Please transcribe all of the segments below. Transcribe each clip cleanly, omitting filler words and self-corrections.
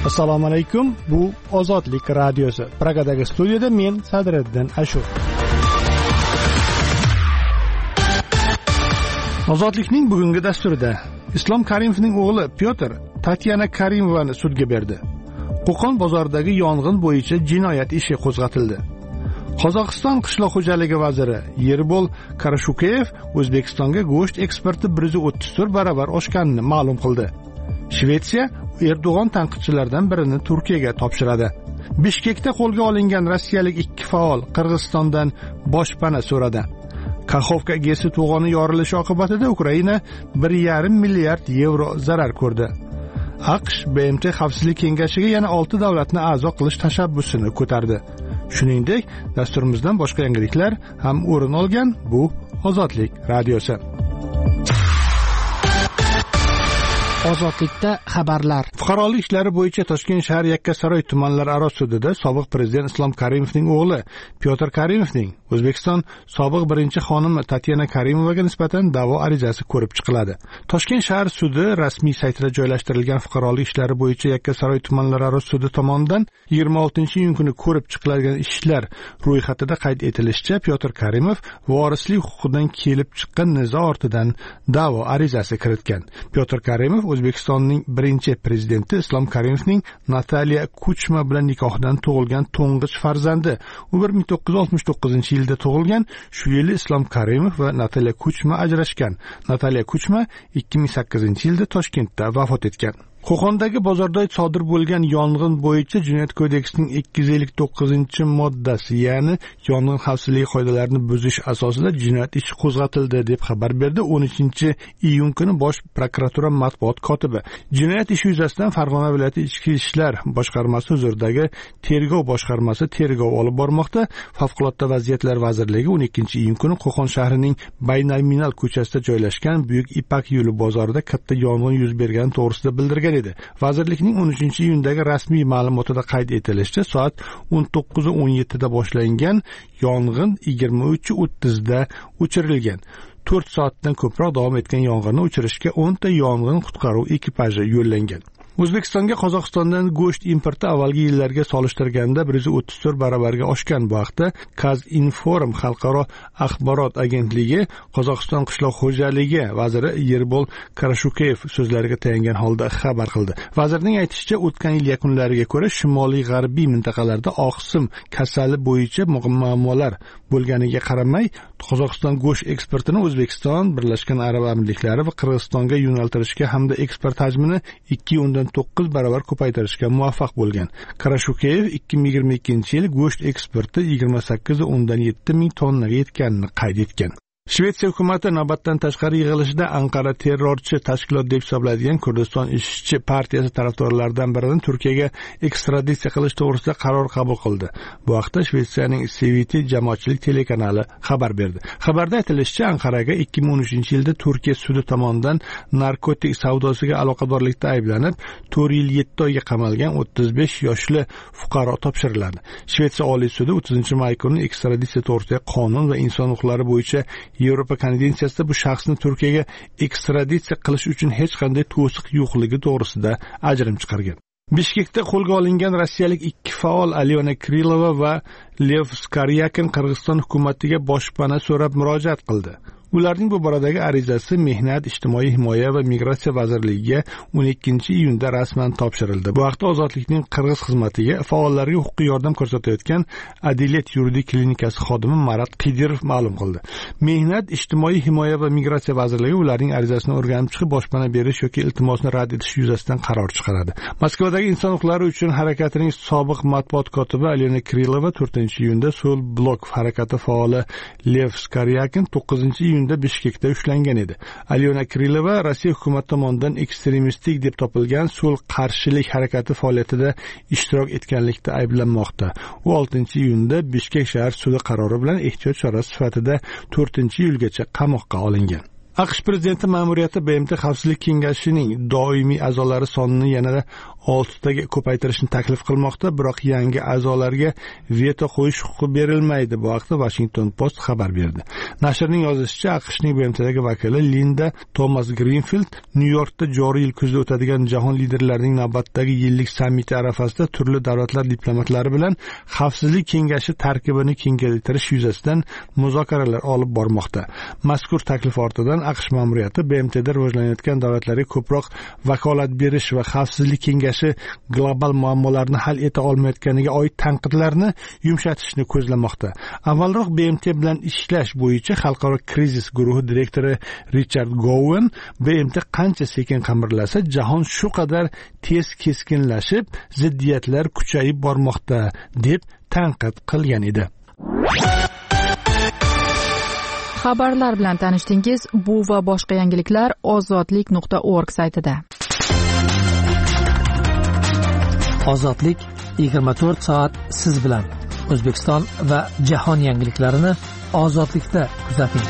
Assalomu alaykum. Bu Ozodlik radiosi. Pragadagi studiyada men Sadriddin Ashur. Ozodlikning bugungi dasturida Islom Karimovning o'g'li Pyotr Tatyana Karimovani sudga berdi. Qo'qon bozoridagi yong'in bo'yicha jinoyat ishi qo'zg'atildi. Qozog'iston qishloq xo'jaligi vaziri Yerbol Karashukeyev O'zbekistonga go'sht eksporti 134 barobar oshganini ma'lum qildi. Shvetsiya Erdo'g'on tanqidchilaridan birini Turkiyaga topshiradi. Bishkekda qo'lga olingan rossiyalik 2 faol Qirg'izistondan boshpana so'radi. Kaxovka gesi to'g'oni yorilishi oqibatida Ukraina 1,5 milliard yevro zarar ko'rdi. AQSh BMT Xavfsizlik kengashiga yana 6 davlatni a'zo qilish tashabbusini ko'tardi. Shuningdek, dasturimizdan boshqa yangiliklar ham o'rin olgan. Bu Ozodlik radiosi. Ozodlikda xabarlar. Fuqarolik ishlari bo'yicha Toshkent shahar Yakkasaroy tumanlararo sudida sobiq prezident Islom Karimovning o'g'li Pyotr Karimovning O'zbekiston sobiq birinchi xonimi Tatyana Karimovaga nisbatan da'vo arizasi ko'rib chiqiladi. Toshkent shahar sudi rasmiy saytida joylashtirilgan fuqarolik ishlari bo'yicha Yakkasaroy tumanlararo sudi tomonidan 26-iyun kuni ko'rib chiqilgan ishlar ro'yxatida qayd etilishicha, Pyotr Karimov vorislik huquqidan kelib chiqqan nizo ortidan da'vo arizasi kiritgan. Pyotr Karimov O'zbekistonning birinchi prezidenti Islom Karimovning Nataliya Kuchma bilan nikohdan tug'ilgan to'ng'ich farzandi. U 1969-yilda tug'ilgan. Shu yili Islom Karimov va Nataliya Kuchma ajrashgan. Nataliya Kuchma 2008-yilda Toshkentda vafot etgan. Qo'qondagi bozorda sodir bo'lgan yong'in bo'yicha Jinoyat kodeksining 259-moddasi, ya'ni yong'in xavfsizligi qoidalarini buzish asosida jinoyat ishi qo'zg'atildi deb xabar berdi 13-iyun kuni Bosh prokuratura matbuot kotibi. Jinoyat ishi yuzasidan Farg'ona viloyati Ichki ishlar boshqarmasi huzuridagi tergov boshqarmasi tergov olib bormoqda. Favqulodda vaziyatlar vazirligi 12-iyun kuni Qo'qon shahrining Baynalminal ko'chasida joylashgan Buyuk Ipak yo'li bozorida katta yong'in yuz bergani to'g'risida bildirgan edi. Vazirlikning 13-iyundagi rasmiy ma'lumotida qayd etilishicha, soat 19:17 da boshlangan yong'in 23:30 da o'chirilgan. 4 soatdan ko'proq davom etgan yong'inni o'chirishga 10 ta yong'in qutqaruv ekipaji yo'llangan. O'zbekistonga Qozog'istondan go'sht importi avvalgi yillarga solishtirganda 134 barobarga oshgan. Bu haqda Kazinform xalqaro axborot agentligi Qozog'iston qishloq xo'jaligi vaziri Yerbol Karashukeyev so'zlariga tayangan holda xabar qildi. Vazirning aytishicha, o'tgan yil yakunlariga ko'ra shimoliy g'arbiy mintaqalarda oqsim kasali bo'yicha muammolar bo'lganiga qaramay, Qozog'iston go'sht eksportini O'zbekiston, Birlashgan Arab Amirliklari va Qirg'izistonga yo'naltirishga hamda eksport hajmini 2.9 barobar ko'paytirishga muvaffaq bo'lgan. Karashukeyev 2022-yil go'sht eksporti 28.7 ming tonnaga yetganini qayd etgan. Shvetsiya hukumati navbatdan tashqari yig'ilishida Anqara terrorchi tashkilot deb hisoblaydigan Kurdiston ishchi partiyasi tarafdorlaridan birini Turkiyaga ekstraditsiya qilish to'g'risida qaror qabul qildi. Bu haqda Shvetsiyaning CVT jamoatchilik telekanali xabar berdi. Xabarda aytilishicha, Anqaraga 2013-yilda Turkiya sudi tomonidan narkotik savdosiga aloqadorlikda ayblanib, 4 yil 7 oyga qamalgan 35 yoshli fuqaro topshiriladi. Shvetsiya Oliy sudi 30-may kuni ekstraditsiya to'g'risidagi qonun va inson huquqlari bo'yicha Yevropa konvensiyasida bu shaxsni Turkiyaga ekstraditsiya qilish uchun hech qanday to'siq yo'qligi to'g'risida ajrim chiqargan. Bishkekda qo'lga olingan rossiyalik 2 faol Alyona Krilova va Lev Skaryakin Qirg'iziston hukumatiga boshpana so'rab murojaat qildi. Ularning bu boradagi arizasi Mehnat, ijtimoiy himoya va migratsiya vazirligiga 12-iyunda rasman topshirildi. Bu haqda Ozodlikning Qirg'iz xizmatiga faollarga huquqiy yordam ko'rsatayotgan Adilet yuridik klinikasi xodimi Marat Qidirov ma'lum qildi. Mehnat, ijtimoiy himoya va migratsiya vazirligi ularning arizasini o'rganib chiqib, boshpana berish yoki iltimosni rad etish yuzasidan qaror chiqaradi. Moskvadagi inson huquqlari uchun harakatining sobiq matbuot kotibi Alyona Krilova 4-iyunda So'l blok harakati faoli Lev Skaryakin 9-iyunda Bishkekda ushlangan edi. Alyona Krilova Rossiya hukumati tomonidan ekstremistik deb topilgan So'l qarshilik harakati faoliyatida ishtirok etganlikda ayblanmoqda. U 6-iyunda Bishkek shahar sudi qarori bilan ehtiyot chorasi sifatida 4-iyulgacha qamoqqa olingan. AQSh prezidenti ma'muriyati BMT Xavfsizlik kengashining doimiy a'zolari sonini yanada 6taga ko'paytirishni taklif qilmoqda, biroq yangi a'zolarga veto qo'yish huquqi berilmaydi. Bu haqda Washington Post xabar berdi. Nashrning yozishicha, AQShning BMTdagi vakili Linda Thomas Greenfield Nyu-Yorkda joriy yil kuzda o'tadigan jahon liderlarining navbatdagi yillik sammiti arafasida turli davlatlar diplomatlari bilan Xavfsizlik kengashi tarkibini kengaytirish yuzasidan muzokaralar olib bormoqda. Mazkur taklif ortidan AQSh ma'muriyati BMTda rivojlanayotgan davlatlarga ko'proq vakolat berish va Xavfsizlik kengashi global muammolarni hal eta olmayotganiga oid tanqidlarni yumshatishni ko'zlamoqda. Avvalroq BMT bilan ishlash bo'yicha xalqaro krizis guruhi direktori Richard Gowan BMT qancha sekin qimirlasa, jahon shu qadar tez keskinlashib, ziddiyatlar kuchayib bormoqda deb tanqid qilgan edi. Xabarlar bilan tanishdingiz. Bu va boshqa yangiliklar ozodlik.org saytida. Ozodlik 24 soat siz bilan. O'zbekiston va jahon yangiliklarini ozodlikda kuzating.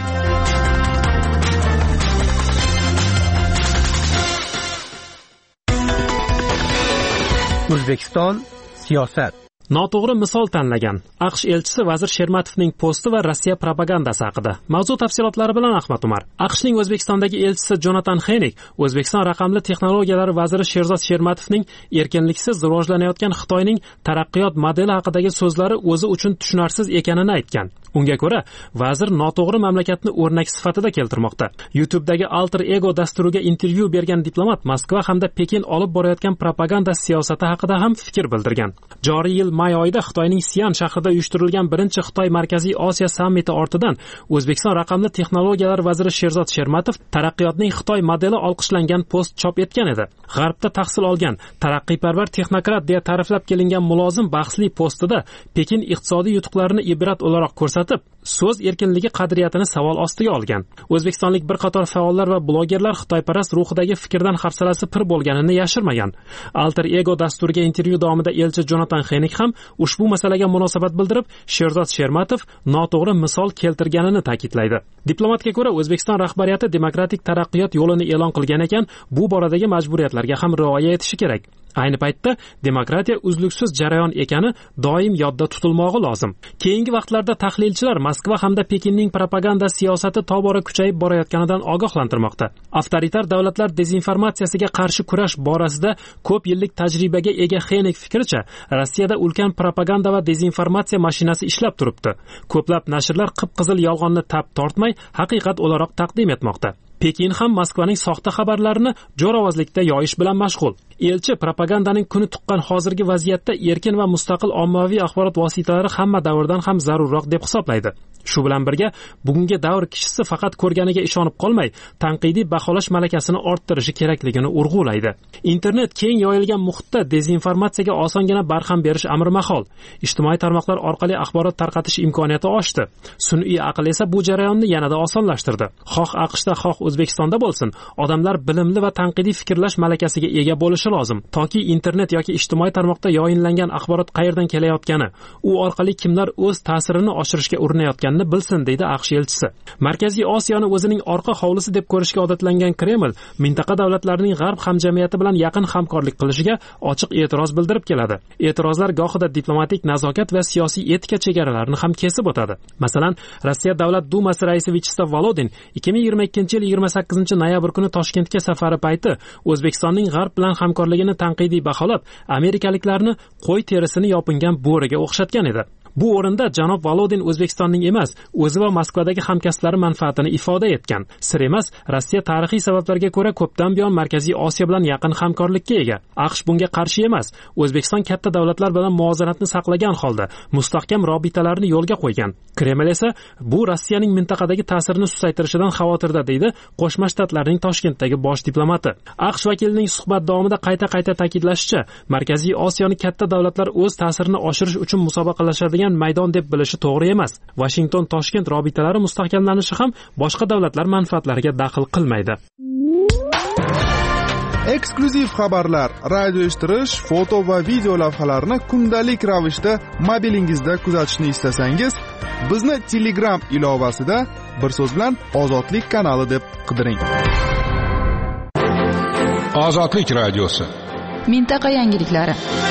O'zbekiston siyosat. Noto'g'ri misol tanlagan AQSh elchisi Vazir Shermatovning posti va Rossiya propagandasi haqida. Mavzu tafsilotlari bilan Ahmad Umar. AQShning O'zbekistondagi elchisi Jonatan Xenik O'zbekiston raqamli texnologiyalar vaziri Sherzod Shermatovning erkinliksiz rivojlanayotgan Xitoyning taraqqiyot modeli haqidagi so'zlari o'zi uchun tushunarsiz ekanini aytgan. Unga ko'ra, vazir noto'g'ri mamlakatni o'rnak sifatida keltirmoqda. YouTube'dagi Alter Ego dasturiga intervyu bergan diplomat Moskva hamda Pekin olib borayotgan propaganda siyosati haqida ham fikr bildirgan. Joriy yil may oyida Xitoyning Sian shahrida uyushtirilgan birinchi Xitoy Markaziy Osiyo sammiti ortidan O'zbekiston raqamli texnologiyalar vaziri Sherzod Shermatov taraqqiyotning Xitoy modeli olqishlangan post chop etgan edi. G'arbda tahsil olgan, taraqqiyparvar texnokrat deya ta'riflab kelingan mulozim bahsli postida Pekin iqtisodiy yutuqlarini ibrat o'laroq ko'rsatib, so'z erkinligi qadriyatini savol ostiga olgan. O'zbekistonlik bir qator faollar va blogerlar xitoyparast ruhidagi fikrdan hafsalasi pir bo'lganini yashirmagan. Alter Ego dasturiga intervyu davomida elchi Jonatan Xenik ham ushbu masalaga munosabat bildirib, Sherzod Shermatov noto'g'ri misol keltirganini ta'kidlaydi. Diplomatga ko'ra, O'zbekiston rahbariyati demokratik taraqqiyot yo'lini e'lon qilgan ekan, bu boradagi majburiyatlarga ham rioya etishi kerak. Ayni paytda demokratiya uzluksiz jarayon ekani doim yodda tutilmog'i lozim. Keyingi vaqtlarda tahlilchilar Moskva hamda Pekinning propaganda siyosati tobora kuchayib borayotganidan ogohlantirmoqda. Avtoritar davlatlar dezinformatsiyasiga qarshi kurash borasida ko'p yillik tajribaga ega Xenik fikricha, Rossiyada ulkan propaganda va dezinformatsiya mashinasi ishlab turibdi. Ko'plab nashrlar qip-qizil yolg'onni tap tortmay, haqiqat o'laroq taqdim etmoqda. Pekin ham Moskvaning soxta xabarlarini jo'ravozlikda yoyish bilan mashg'ul. Elchi propagandaning kuni tuqqan hozirgi vaziyatda erkin va mustaqil ommaviy axborot vositalari hamma davrdan ham zarurroq deb hisoblaydi. Shu bilan birga, bugungi davr kishisi faqat ko'rganiga ishonib qolmay, tanqidiy baholash malakasini orttirishi kerakligini urg'ulaydi. Internet keng yoyilgan muhitda dezinformatsiyaga osongina barham berish amri mahol. Ijtimoiy tarmoqlar orqali axborot tarqatish imkoniyati oshdi. Sun'iy aql esa bu jarayonni yanada osonlashtirdi. Xoh AQShda, xoh O'zbekistonda bo'lsin, odamlar bilimli va tanqidiy fikrlash malakasiga ega bo'lishi lozim. Toki internet yoki ijtimoiy tarmoqda yoyinlangan axborot qayerdan kelayotgani, u orqali kimlar o'z ta'sirini oshirishga urinayotganini bilsin, deydi AQSh elchisi. Markaziy Osiyoni o'zining orqa hovlisi deb ko'rishga odatlangan Kreml mintaqa davlatlarining g'arb hamjamiyati bilan yaqin hamkorlik qilishiga ochiq e'tiroz bildirib keladi. E'tirozlar gohida diplomatik nazokat va siyosiy etika chegaralarini ham kesib o'tadi. Masalan, Rossiya Davlat Dumasi raisi Vyacheslav Volodin 2022-yil 28-noyabr kuni Toshkentga safari payti O'zbekistonning g'arb bilan hamkorligini tanqidiy baholab, amerikaliklarni qo'y terisini yopingan bo'riga o'xshatgan edi. Bu o'rinda janob Volodin O'zbekistonning emas, o'zi va Moskvadagi hamkasblari manfaatini ifoda etgan. Sir emas, Rossiya tarixiy sabablarga ko'ra ko'pdan buyon Markaziy Osiyo bilan yaqin hamkorlikka ega. AQSh bunga qarshi emas. O'zbekiston katta davlatlar bilan muvozanatni saqlagan holda mustahkam robitalarni yo'lga qo'ygan. Kreml esa bu Rossiyaning mintaqadagi ta'sirini susaytirishidan xavotirda, deydi Qo'shma Shtatlarning Toshkentdagi bosh diplomati. AQSh vakilining suhbat davomida qayta ta'kidlashicha, Markaziy Osiyoni katta davlatlar o'z ta'sirini oshirish uchun musobaqalashadigan maydon deb bilishi to'g'ri emas. Washington-Toshkent robitalari mustahkamlanishi ham boshqa davlatlar manfaatlariga daxl qilmaydi. Eksklyuziv xabarlar, radio eshittirish, foto va video lavhalarni kundalik ravishda mobilingizda kuzatishni istasangiz, bizni Telegram ilovasida bir so'z bilan Ozodlik kanali deb qidiring. Ozodlik radiosi Mintaqa yangiliklari.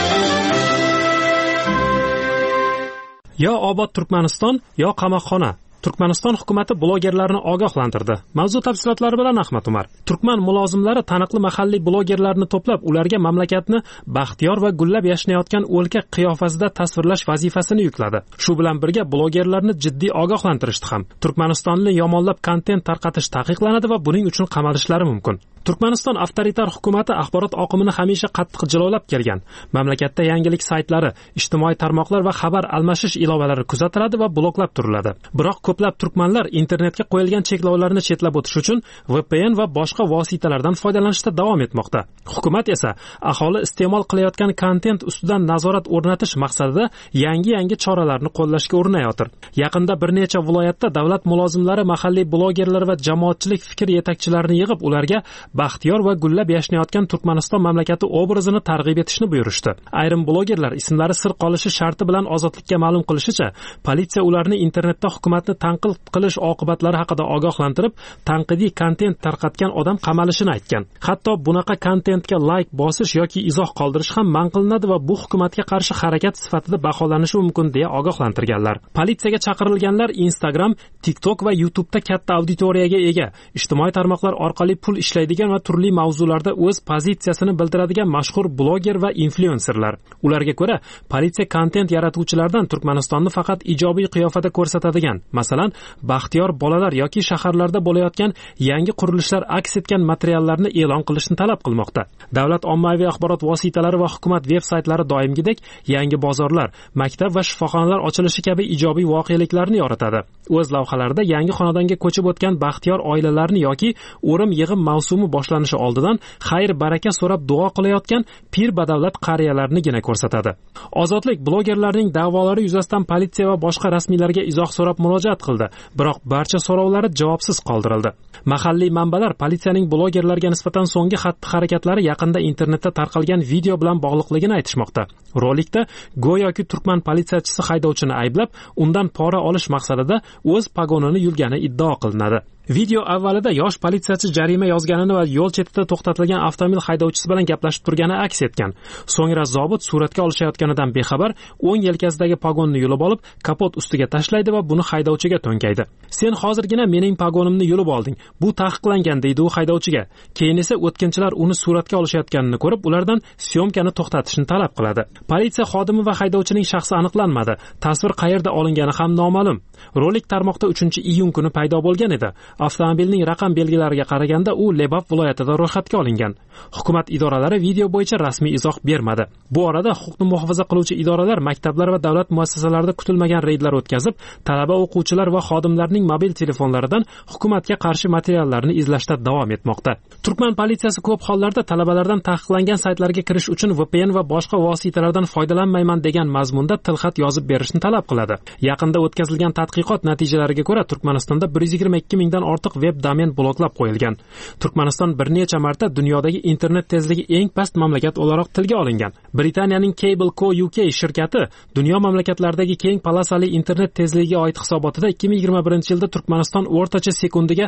Yo obod Turkmaniston, yo qamoqxona. Turkmaniston hukumati blogerlarni ogohlantirdi. Mavzu tafsilotlari bilan Ahmad Umar. Turkman mulozimlari taniqli mahalliy blogerlarni to'plab, ularga mamlakatni baxtiyor va gullab yashnayotgan o'lka qiyofasida tasvirlash vazifasini yukladi. Shu bilan birga blogerlarni jiddiy ogohlantirishdi ham. Turkmanistonni yomonlab kontent tarqatish taqiqlanadi va buning uchun qamalishlari mumkin. Turkmaniston avtoritar hukumati axborot oqimini hamisha qattiq jilovlab kelgan. Mamlakatda yangilik saytlari, ijtimoiy tarmoqlar va xabar almashish ilovalari kuzatiladi va bloklab turiladi. Biroq ko'plab turkmanlar internetga qo'yilgan cheklovlarni chetlab o'tish uchun VPN va boshqa vositalardan foydalanishda davom etmoqda. Hukumat esa aholi iste'mol qilayotgan kontent ustidan nazorat o'rnatish maqsadida yangi choralarni qo'llashga urinayotir. Yaqinda bir necha viloyatda davlat mulozimlari mahalliy blogerlar va jamoatchilik fikr yetakchilarini yig'ib, ularga baxtiyor va gullab yashnayotgan Turkmaniston mamlakati obrazini targ'ib etishni buyurishdi. Ayrim blogerlar ismlari sir qolishi sharti bilan Ozodlikka ma'lum qilishicha, politsiya ularni internetda hukumatni tanqid qilish oqibatlari haqida ogohlantirib, tanqidiy kontent tarqatgan odam qamalishini aytgan. Hatto bunaqa kontentga like bosish yoki izoh qoldirish ham man qilinadi va bu hukumatga qarshi harakat sifatida baholanishi mumkin deya ogohlantirganlar. Politsiyaga chaqirilganlar Instagram, TikTok va YouTube'da katta auditoriyaga ega, ijtimoiy tarmoqlar orqali pul ishlaydigan va turli mavzularda o'z pozitsiyasini bildiradigan mashhur bloger va influenserlar. Ularga ko'ra, politsiya kontent yaratuvchilardan Turkmanistonni faqat ijobiy qiyofada ko'rsatadigan, masalan, baxtiyor bolalar yoki shaharlarda bo'layotgan yangi qurilishlar aks etgan materiallarni e'lon qilishni talab qilmoqda. Davlat ommaviy axborot vositalari va hukumat veb-saytlari doimgidek yangi bozorlar, maktab va shifoxonalar ochilishi kabi ijobiy voqeliklarni yoritadi. O'z lavhalarida yangi xonadonga ko'chib o'tgan baxtiyor oilalarni yoki o'rim yig'im mavsumi boshlanishi oldidan xayr baraka so'rab duo qilayotgan pir badavlat qariyalarnigina ko'rsatadi. Ozodlik blogerlarning da'volari yuzasidan politsiya va boshqa rasmiylarga izoh so'rab murojaat qildi, biroq barcha so'rovlari javobsiz qoldirildi. Mahalliy manbalar politsiyaning blogerlarga nisbatan so'nggi xatti-harakatlari yaqinda internetda tarqalgan video bilan bog'liqligini aytishmoqda. Rolikda go'yoki turkman politsiyachisi haydovchini ayblab, undan pora olish maqsadida o'z pagonini yulgani iddao qilinadi. Video avvalida yosh politsiyachi jarima yozganini va yo'l chetida to'xtatilgan avtomobil haydovchisi bilan gaplashib turgani aks etgan. So'ngra zobit suratga olishayotganidan bexabar o'ng yelkasidagi pagonni yulib olib, kapot ustiga tashlaydi va buni haydovchiga to'nkaydi. "Sen hozirgina mening pagonimni yulib olding. Bu taqiqlangan", deydi u haydovchiga. Keyin esa o'tkinchilar uni suratga olishayotganini ko'rib, ulardan syomkani to'xtatishni talab qiladi. Politsiya xodimi va haydovchining shaxsi aniqlanmadi. Tasvir qayerda olingani ham noma'lum. Rolik tarmoqda 3-iyun kuni paydo bo'lgan edi. Avtomobilning raqam belgilariga qaraganda u Lebap viloyatida ro'yxatga olingan. Hukumat idoralari video bo'yicha rasmiy izoh bermadi. Bu orada huquqni muhofaza qiluvchi idoralar maktablar va davlat muassasalarida kutilmagan reydlar o'tkazib, talaba, o'quvchilar va xodimlarning mobil telefonlaridan hukumatga qarshi materiallarni izlashda davom etmoqda. Turkman politsiyasi ko'p hollarda talabalardan taqiqlangan saytlarga kirish uchun VPN va boshqa vositalardan foydalanmayman degan mazmunda tilxat yozib berishni talab qiladi. Yaqinda o'tkazilgan tadqiqot natijalariga ko'ra, Turkmanistonda 122 mingdan ortiq web domen bloklab qo'yilgan. Turkmaniston bir necha marta dunyodagi internet tezligi eng past mamlakat o'laroq tilga olingan. Britaniyaning Cable Co UK shirkati dunyo mamlakatlaridagi keng palasali internet tezligiga oid hisobotida 2021-yilda Turkmaniston o'rtacha sekundiga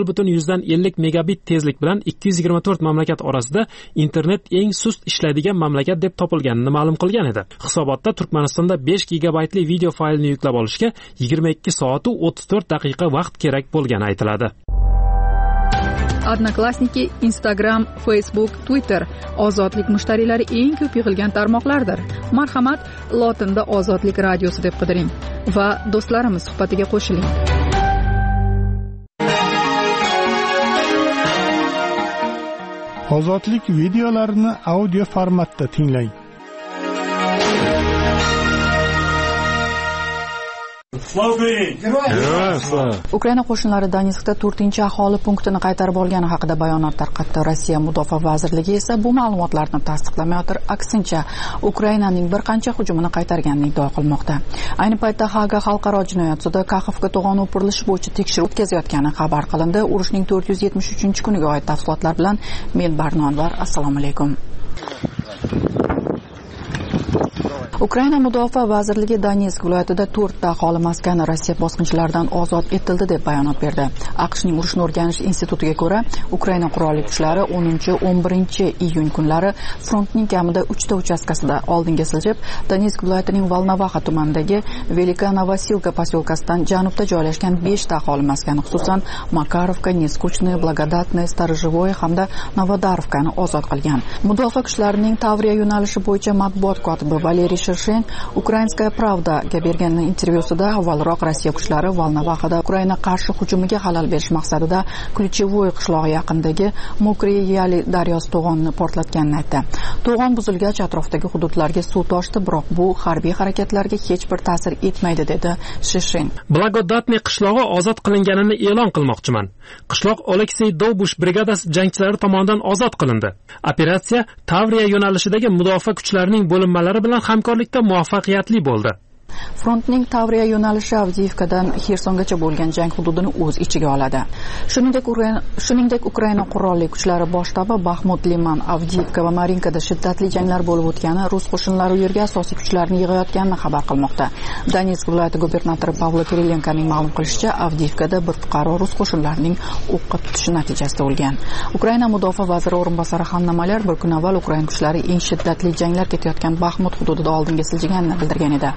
0.50 megabit tezlik bilan 224 mamlakat orasida internet eng sust ishlaydigan mamlakat deb topilganini ma'lum qilgan edi. Hisobotda Turkmanistonda 5 gigabaytli video faylni yuklab olishga 22 soat va 34 daqiqa vaqt kerak bo'lgani aytiladi. Odnoklassniki, Instagram, Facebook, Twitter ozodlik mushtariylari eng ko'p yig'ilgan tarmoqlardir. Marhamat, lotinda Ozodlik radiosi deb qidiring va do'stlarimiz suhbatiga qo'shiling. Ozodlik videolarini audio formatda tinglang. Ukraina qo'shinlari Donetskda 4-aholi punktini qaytarib olgani haqida bayonot tarqatdi. Rossiya Mudofaa vazirligi esa bu ma'lumotlarni tasdiqlamayotir. Aksincha, Ukrainaning bir qancha hujumini qaytarganini iddao qilmoqda. Ayni paytda Haga xalqaro jinoyat sudi Kaxovga to'g'on o'pirilishi bo'yicha tekshiruv o'tkazayotgani xabar qilindi. Urushning 473-kuniga oid tafsilotlar bilan men Barno Anvar. Assalomu alaykum. Ukraina mudofaa vazirligi Donetsk viloyatida 4 ta aholi maskani Rossiya bosqinchilaridan ozod etildi deb bayonot berdi. AQShning urushni o'rganish institutiga ko'ra, Ukraina qurolli kuchlari 10-11 iyun kunlari frontning kamida 3 ta uchastkasida oldinga siljib, Donetsk viloyatining Volnovaxa tumanidagi Velika Novosilka posyolkasidan janubda joylashgan 5 ta aholi maskani, xususan Makarovka, Neskuchnoye, Blagodatnoye, Starozhevoye hamda Novodarovkani ozod qilgan. Mudofaa kuchlarining Tavriya yo'nalishi bo'yicha matbuot kotibi Valeriy Shirshin Ukrainskaya Pravdaga bergan intervyusida avvalroq Rossiya kuchlari Volnovaxada Ukraina qarshi hujumiga xalal berish maqsadida Ключевой qishlog'i yaqinidagi Mokriy Yali daryosi to'g'onni portlatganini aytdi. To'g'on buzilgach atrofdagi hududlarga suv toshdi, biroq bu harbiy harakatlarga hech bir ta'sir etmaydi dedi Shirshin. Blagodatnoye qishlog'i ozod qilinganini e'lon qilmoqchiman. Qishloq Oleksey Dobush brigadasi jangchilari tomonidan ozod qilindi. Operatsiya Tavriya yo'nalishidagi mudofaa kuchlarining bo'linmalari bilan hamkorlikda muvaffaqiyatli bo'ldi. Frontning Tavriya yo'nalishi Avdiivkadan Xersongacha bo'lgan jang hududini o'z ichiga oladi. Shuningdek, Ukraina qurolli kuchlari bosh shtabi Baxmut, Liman, Avdiivka va Marinkada shiddatli janglar bo'lib o'tgani, rus qo'shinlari u yerga asosiy kuchlarni yig'ayotganini xabar qilmoqda. Donetsk viloyati gubernatori Pavlo Kirilenkoning ma'lum qilishicha, Avdiivkada bir fuqaro rus qo'shinlarining o'qqa tutishi natijasida o'lgan. Ukraina mudofaa vaziri o'rinbosari Hanna Maler bir kun avval Ukraina kuchlari eng shiddatli janglar ketayotgan Baxmut hududida oldinga siljiganini bildirgan edi.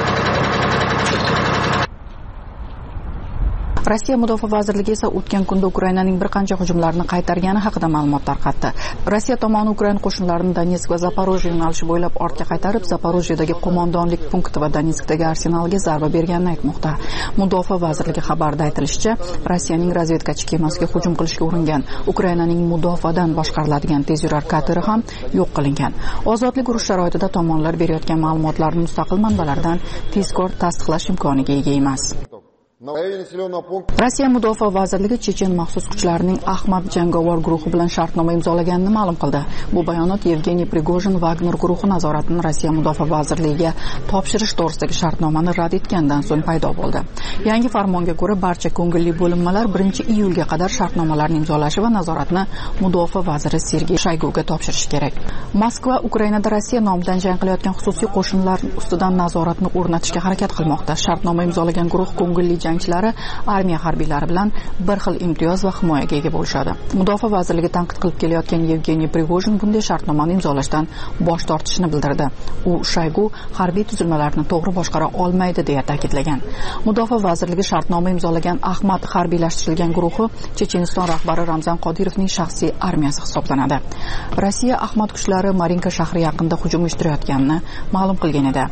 Rossiya mudofaa vazirligi esa o'tgan kunda Ukrainaning bir qancha hujumlarini qaytargani haqida ma'lumot tarqatdi. Rossiya tomoni Ukraina qo'shinlarini Donetsk va Zaporojye yo'nalishi bo'ylab ortga qaytarib, Zaporojyedagi qo'mondonlik punkti va Donetskdagi arsenalga zarba berganini aytmoqda. Mudofaa vazirligi xabarida aytilishicha, Rossiyaning razvedkachi kemasiga hujum qilishga uringan Ukrainaning mudofaadan boshqariladigan tezyurar kateri ham yo'q qilingan. Ozodlik urush sharoitida tomonlar berayotgan ma'lumotlarni mustaqil manbalardan tezkor tasdiqlash imkoniga ega emas. Rossiya mudofaa vazirligi Chechen maxsus kuchlarining Ahmad jangovar guruhi bilan shartnoma imzolaganini ma'lum qildi. Bu bayonot Yevgeniy Prigojin Wagner guruhi nazoratini Rossiya mudofaa vazirligiga topshirish to'g'risidagi shartnomani rad etgandan so'ng paydo bo'ldi. Yangi farmonga ko'ra barcha ko'ngilli bo'linmalar 1-iyulga qadar shartnomalarni imzolashi va nazoratni mudofaa vaziri Sergey Shayguga topshirishi kerak. Moskva Ukrainada Rossiya nomidan jang qilayotgan xususiy qo'shinlar ustidan nazoratni o'rnatishga harakat qilmoqda. Shartnoma imzolagan guruh ko'ngilli jangchilari armiya harbiylari bilan bir xil imtiyoz va himoyaga ega bo'lishadi. Mudofaa vazirligi tanqid qilib kelayotgan Yevgeniy Prigojin bunday shartnomani imzolashdan bosh tortishini bildirdi. U Shaygu harbiy tuzilmalarni to'g'ri boshqara olmaydi deya ta'kidlagan. Mudofaa vazirligi shartnoma imzolagan Ahmad harbiylashtirilgan guruhi Checheniston rahbari Ramzan Qodirovning shaxsiy armiyasi hisoblanadi. Rossiya Ahmad kuchlari Marinka shahri yaqinida hujum uyushtirayotganini ma'lum qilgan edi.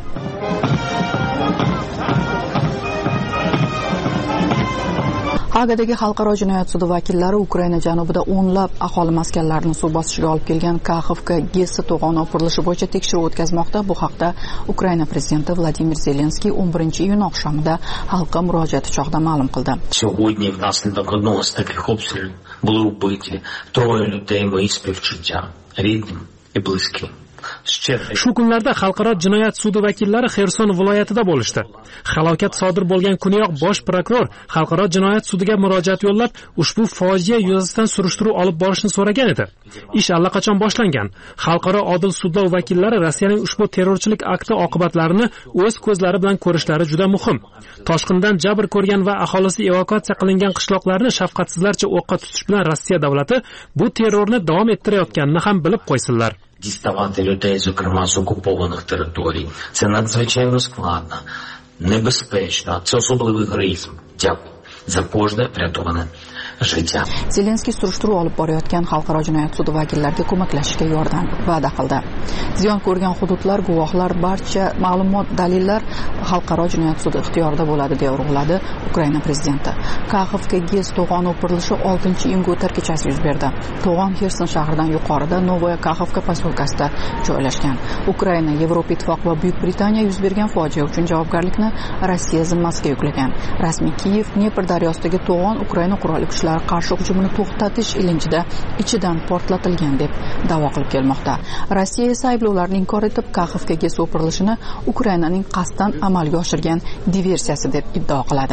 Hagadagi xalqaro jinoyat sudi vakillari Ukraina janubida o'nlab aholi maskanlarini suv bosishiga olib kelgan Kaxovka GES to'g'oni o'pirilishi bo'yicha tekshiruv o'tkazmoqda. Bu haqda Ukraina prezidenti Vladimir Zelenskiy 11-iyun oqshomida xalqqa murojaati chog'ida ma'lum qildi. Сьогодні внаслідок одного з таких обстрілів були вбиті 3 людей мої співчуття, рідним і близьким. Shu kunlarda xalqaro jinoyat sudi vakillari Xerson viloyatida bo'lishdi. Halokat sodir bo'lgan kuniyoq bosh prokuror xalqaro jinoyat sudiga murojaat yo'llab, ushbu fojia yuzasidan surishtiruv olib borishni so'ragan edi. Ish allaqachon boshlangan. Xalqaro odil sudlov vakillari Rossiyaning ushbu terrorchilik akti oqibatlarini o'z ko'zlari bilan ko'rishlari juda muhim. Toshqindan jabr ko'rgan va aholisi evakuatsiya qilingan qishloqlarni shafqatsizlarcha o'qqa tutish bilan Rossiya davlati bu terrorni davom ettirayotganini ham bilib qo'ysinlar. Діставати людей, зокрема, з окупованих територій. Це надзвичайно складно, небезпечно. Це особливий героїзм. Дякую за кожне врятоване життя. Zelenskiy surishtiruv olib borayotgan xalqaro jinoyat sudi vakillariga ko'maklashishga yordam va'da qildi. Ziyon ko'rgan hududlar, guvohlar, barcha ma'lumot, dalillar xalqaro jinoyat sudi ixtiyorida bo'ladi deya urg'uladi Ukraina prezidenti. Kaxovka GES to'g'oni o'pirilishi 6-iyun o'tar kechasi yuz berdi. To'g'on Xerson shahridan yuqorida Novoya Kaxovka posyolkasida joylashgan. Ukraina, Yevropa Ittifoqi va Buyuk Britaniya yuz bergan fojia uchun javobgarlikni Rossiya zimmasiga yuklagan. Rasmiy Kiyev Dnepr daryosidagi to'g'on Ukraina qurolli kuchlari qarshi hujumini to'xtatish ilinjida ichidan portlatilgan deb da'vo qilib kelmoqda. Rossiya esa ayblovlarni inkor etib, Kaxovka GES o'pirilishini Ukrainaning qasddan amalga oshirgan diversiyasi deb iddao qiladi.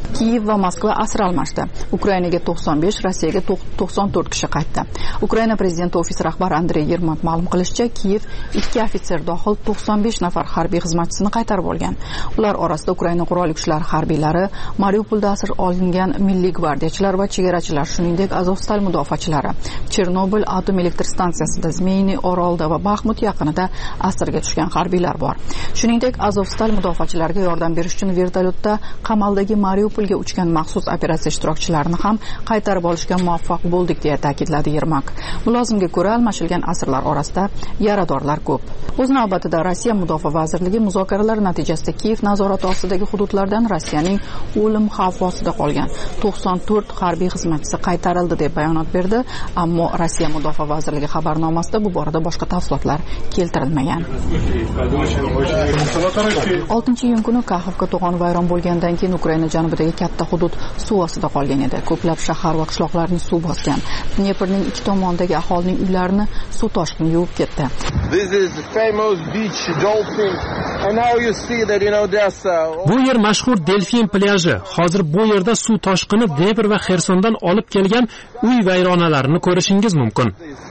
Kiyev va Moskva asir almashdi. Ukrainaga 95, Rossiyaga 94 kishi qaytdi. Ukraina prezidenti ofisi rahbari Andrey Yermak ma'lum qilishicha, Kiyev 2 ofitser dohil 95 nafar harbiy xizmatchisini qaytarib olgan. Ular orasida Ukraina qurolli kuchlari harbiylari, Mariupolda asir olingan milliy gvardiyachilar va chegarachilar, shuningdek Azovstal mudofaachilari, Chernobil atom elektr stansiyasida, Zmeyniy orolida va Baxmut yaqinida asirga tushgan harbiylar bor. Shuningdek, Azovstal mudofaachilariga yordam berish uchun vertolyotda qamaldagi Mariupolga uchgan maxsus operatsiya ishtirokchilarini ham qaytarib olishga muvaffaq bo'ldik, deya ta'kidladi Yermak. Mulozimga ko'ra, almashilgan asirlar orasida yaradorlar ko'p. O'z navbatida Rossiya mudofaa vazirligi muzokaralar natijasida Kiyev nazorati ostidagi hududlardan Rossiyaning o'lim xavfi ostida qolgan 94 harbiy xizmatchisi qaytarildi deb bayonot berdi, ammo Rossiya mudofaa vazirligi xabarnomasida bu borada boshqa tafsilotlar keltirilmagan. 6-iyun kuni Kaxovka to'g'oni vayron bo'lgandan keyin Ukraina janubidagi katta hudud suv ostida qolgan edi. Ko'plab shahar va qishloqlarni suv bosgan. Dneprning ikki tomonidagi aholining uylarini suv toshqini yuvib ketdi. Bu yer mashhur Delfin plyaji. Hozir bu yerda suv toshqini Dnepr va Xersondan olib kelgan uy vayronalarini ko'rishingiz mumkin.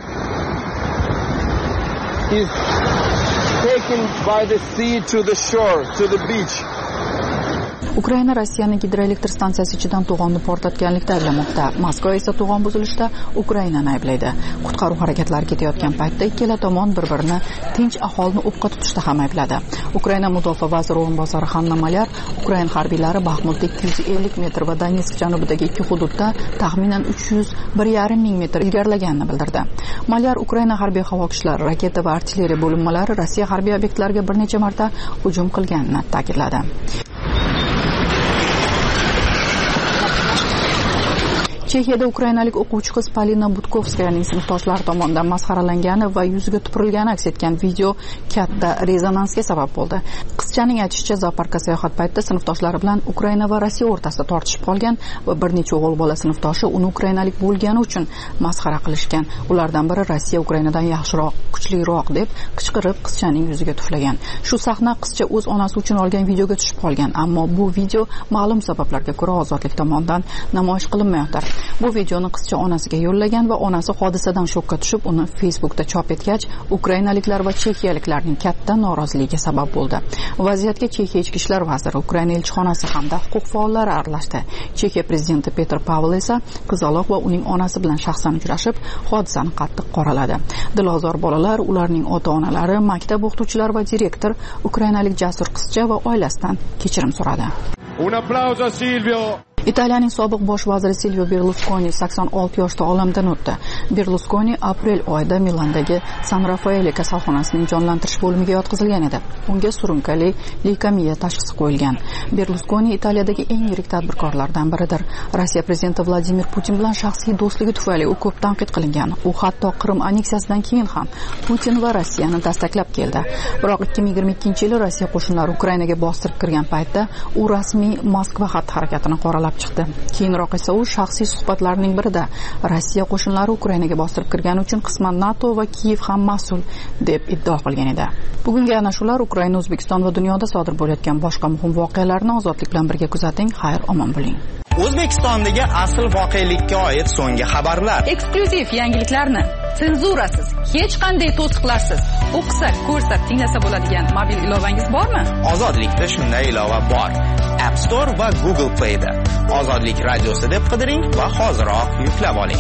Ukraina Rossiyaning gidroelektr stansiyasi ichidan to'g'onni portlatganlikda ayblamoqda. Moskva esa to'g'on buzilishida Ukrainani ayblaydi. Qutqaruv harakatlari ketayotgan paytda ikkala tomon bir-birini tinch aholini o'qqa tutishda ham aybladi. Ukraina mudofaa vaziri o'rinbosari Hanna Malyar Ukraina harbiylari Baxmutda 250 metr va Donetsk janubidagi ikki hududda taxminan 101,5 ming metr ilgarilaganini bildirdi. Malyar Ukraina harbiy havo kuchlari, raketa va artilleriya bo'linmalari Rossiya harbiy obyektlariga bir necha marta hujum qilganini ta'kidladi. Chexiyada ukrainalik o'quvchi qiz Polina Budkovskayaning sinfdoshlari tomonidan masxaralangani va yuziga tupurilgani aks etgan video katta rezonansga sabab bo'ldi. Qizchaning aytishicha, zooparkka sayohat paytida sinfdoshlari bilan Ukraina va Rossiya o'rtasida tortishib qolgan va bir necha o'g'il bola sinfdoshi uni ukrainalik bo'lgani uchun masxara qilishgan. Ulardan biri Rossiya Ukrainadan yaxshiroq, kuchliroq deb qichqirib qizchaning yuziga tuflagan. Shu sahna qizcha o'z onasi uchun olgan videoga tushib qolgan, ammo bu video ma'lum sabablarga ko'ra ozodlik tomonidan namoyish qilinmayapti. Bu videoni qizcha onasiga yo'llagan va onasi hodisadan shokka tushib, uni Facebookda chop etgach, ukrainaliklar va chexiyaliklarning katta noroziligiga sabab bo'ldi. Vaziyatga Chexiya ichki ishlar vaziri, Ukraina elchixonasi hamda huquq faollari aralashdi. Chexiya prezidenti Petr Pavel esa qizaloq va uning onasi bilan shaxsan uchrashib, hodisani qattiq qoraladi. Dilozor bolalar, ularning ota-onalari, maktab o'qituvchilari va direktor ukrainalik jasur qizcha va oilasidan kechirim so'radi. Un applauso a Silvio. Italiyaning sobiq bosh vaziri Silvio Berlusconi 86 yoshda olamdan o'tdi. Berlusconi aprel oyida Milandagi San Raffaele kasalxonasining jonlantirish bo'limiga yotqizilgan edi. Unga surunkali leykemiya tashxisi qo'yilgan. Berlusconi Italiyadagi eng yirik tadbirkorlardan biridir. Rossiya prezidenti Vladimir Putin bilan shaxsiy do'stligi tufayli u ko'p tanqid qilingan. U hatto Qrim anneksiyasidan keyin ham Putin va Rossiyani dastaklab keldi. Biroq 2022-yili Rossiya qo'shinlari Ukrainaga bostirib kirgan paytda u rasmiy Moskva xatti harakatini qoralab chiqdi. Keyinroq esa u shaxsiy suhbatlarining birida Rossiya qo'shinlari Ukrainaga bostirib kirgani uchun qisman NATO va Kiyev ham mas'ul deb iddao qilgan edi. Bugungi ana shular Ukraina, O'zbekiston va dunyoda sodir bo'layotgan boshqa muhim voqealarni ozodlik bilan birga kuzating. Xayr, omon bo'ling. O'zbekistondagi asl voqelikka oid so'nggi xabarlar, eksklyuziv yangiliklarni senzurasiz, hech qanday to'siqlarsiz o'qisa, ko'rsa, tinglasa bo'ladigan mobil ilovangiz bormi? Ozodlikda shunday ilova bor. App Store va Google Play da Ozodlik radiosi deb qidiring va hoziroq yuklab oling.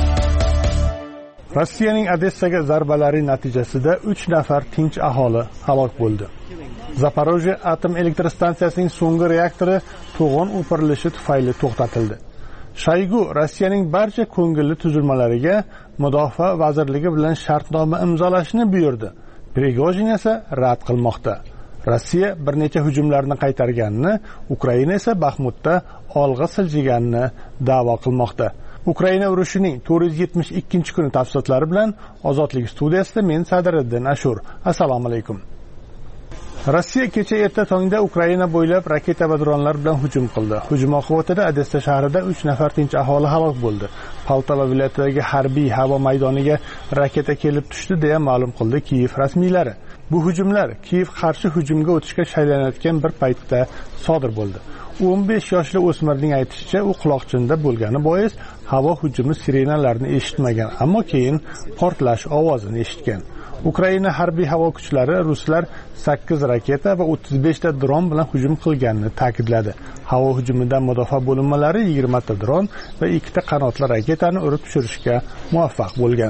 Rossiyaning Odessaga zarbalari natijasida 3 nafar tinch aholi halok bo'ldi. Zaporojye atom elektr stansiyasining so'nggi reaktori to'g'on o'pirilishi tufayli to'xtatildi. Shoygu Rossiyaning barcha ko'ngilli tuzilmalariga mudofaa vazirligi bilan shartnoma imzolashni buyurdi. Prigojin esa rad qilmoqda. Rossiya bir necha hujumlarni qaytarganini, Ukraina esa Baxmutda olg'a siljiganini da'vo qilmoqda. Ukraina urushining 472-kuni tafsilotlari bilan Ozodlik studiyasida men Sadiriddin Ashur. Assalomu alaykum. Rossiya kecha erta tongda Ukraina bo'ylab raketa va dronlar bilan hujum qildi. Hujum oqibatida Odessa shahrida 3 nafar tinch aholi halok bo'ldi. Poltava viloyatidagi harbiy havo maydoniga raketa kelib tushdi deya ma'lum qildi Kiyev rasmiylari. Bu hujumlar Kiyev qarshi hujumga o'tishga shaylanayotgan bir paytda sodir bo'ldi. 15 yoshli o'smirning aytishicha, u quloqchinda bo'lgani bois havo hujumi sirenalarini eshitmagan, ammo keyin portlash ovozini eshitgan. Ukraina harbiy havo kuchlari ruslar 8 raketa va 35 ta dron bilan hujum qilganini ta'kidladi. Havo hujumidan mudofaa bo'linmalari 20 ta dron va 2 ta qanotli raketani urib tushirishga muvaffaq bo'lgan.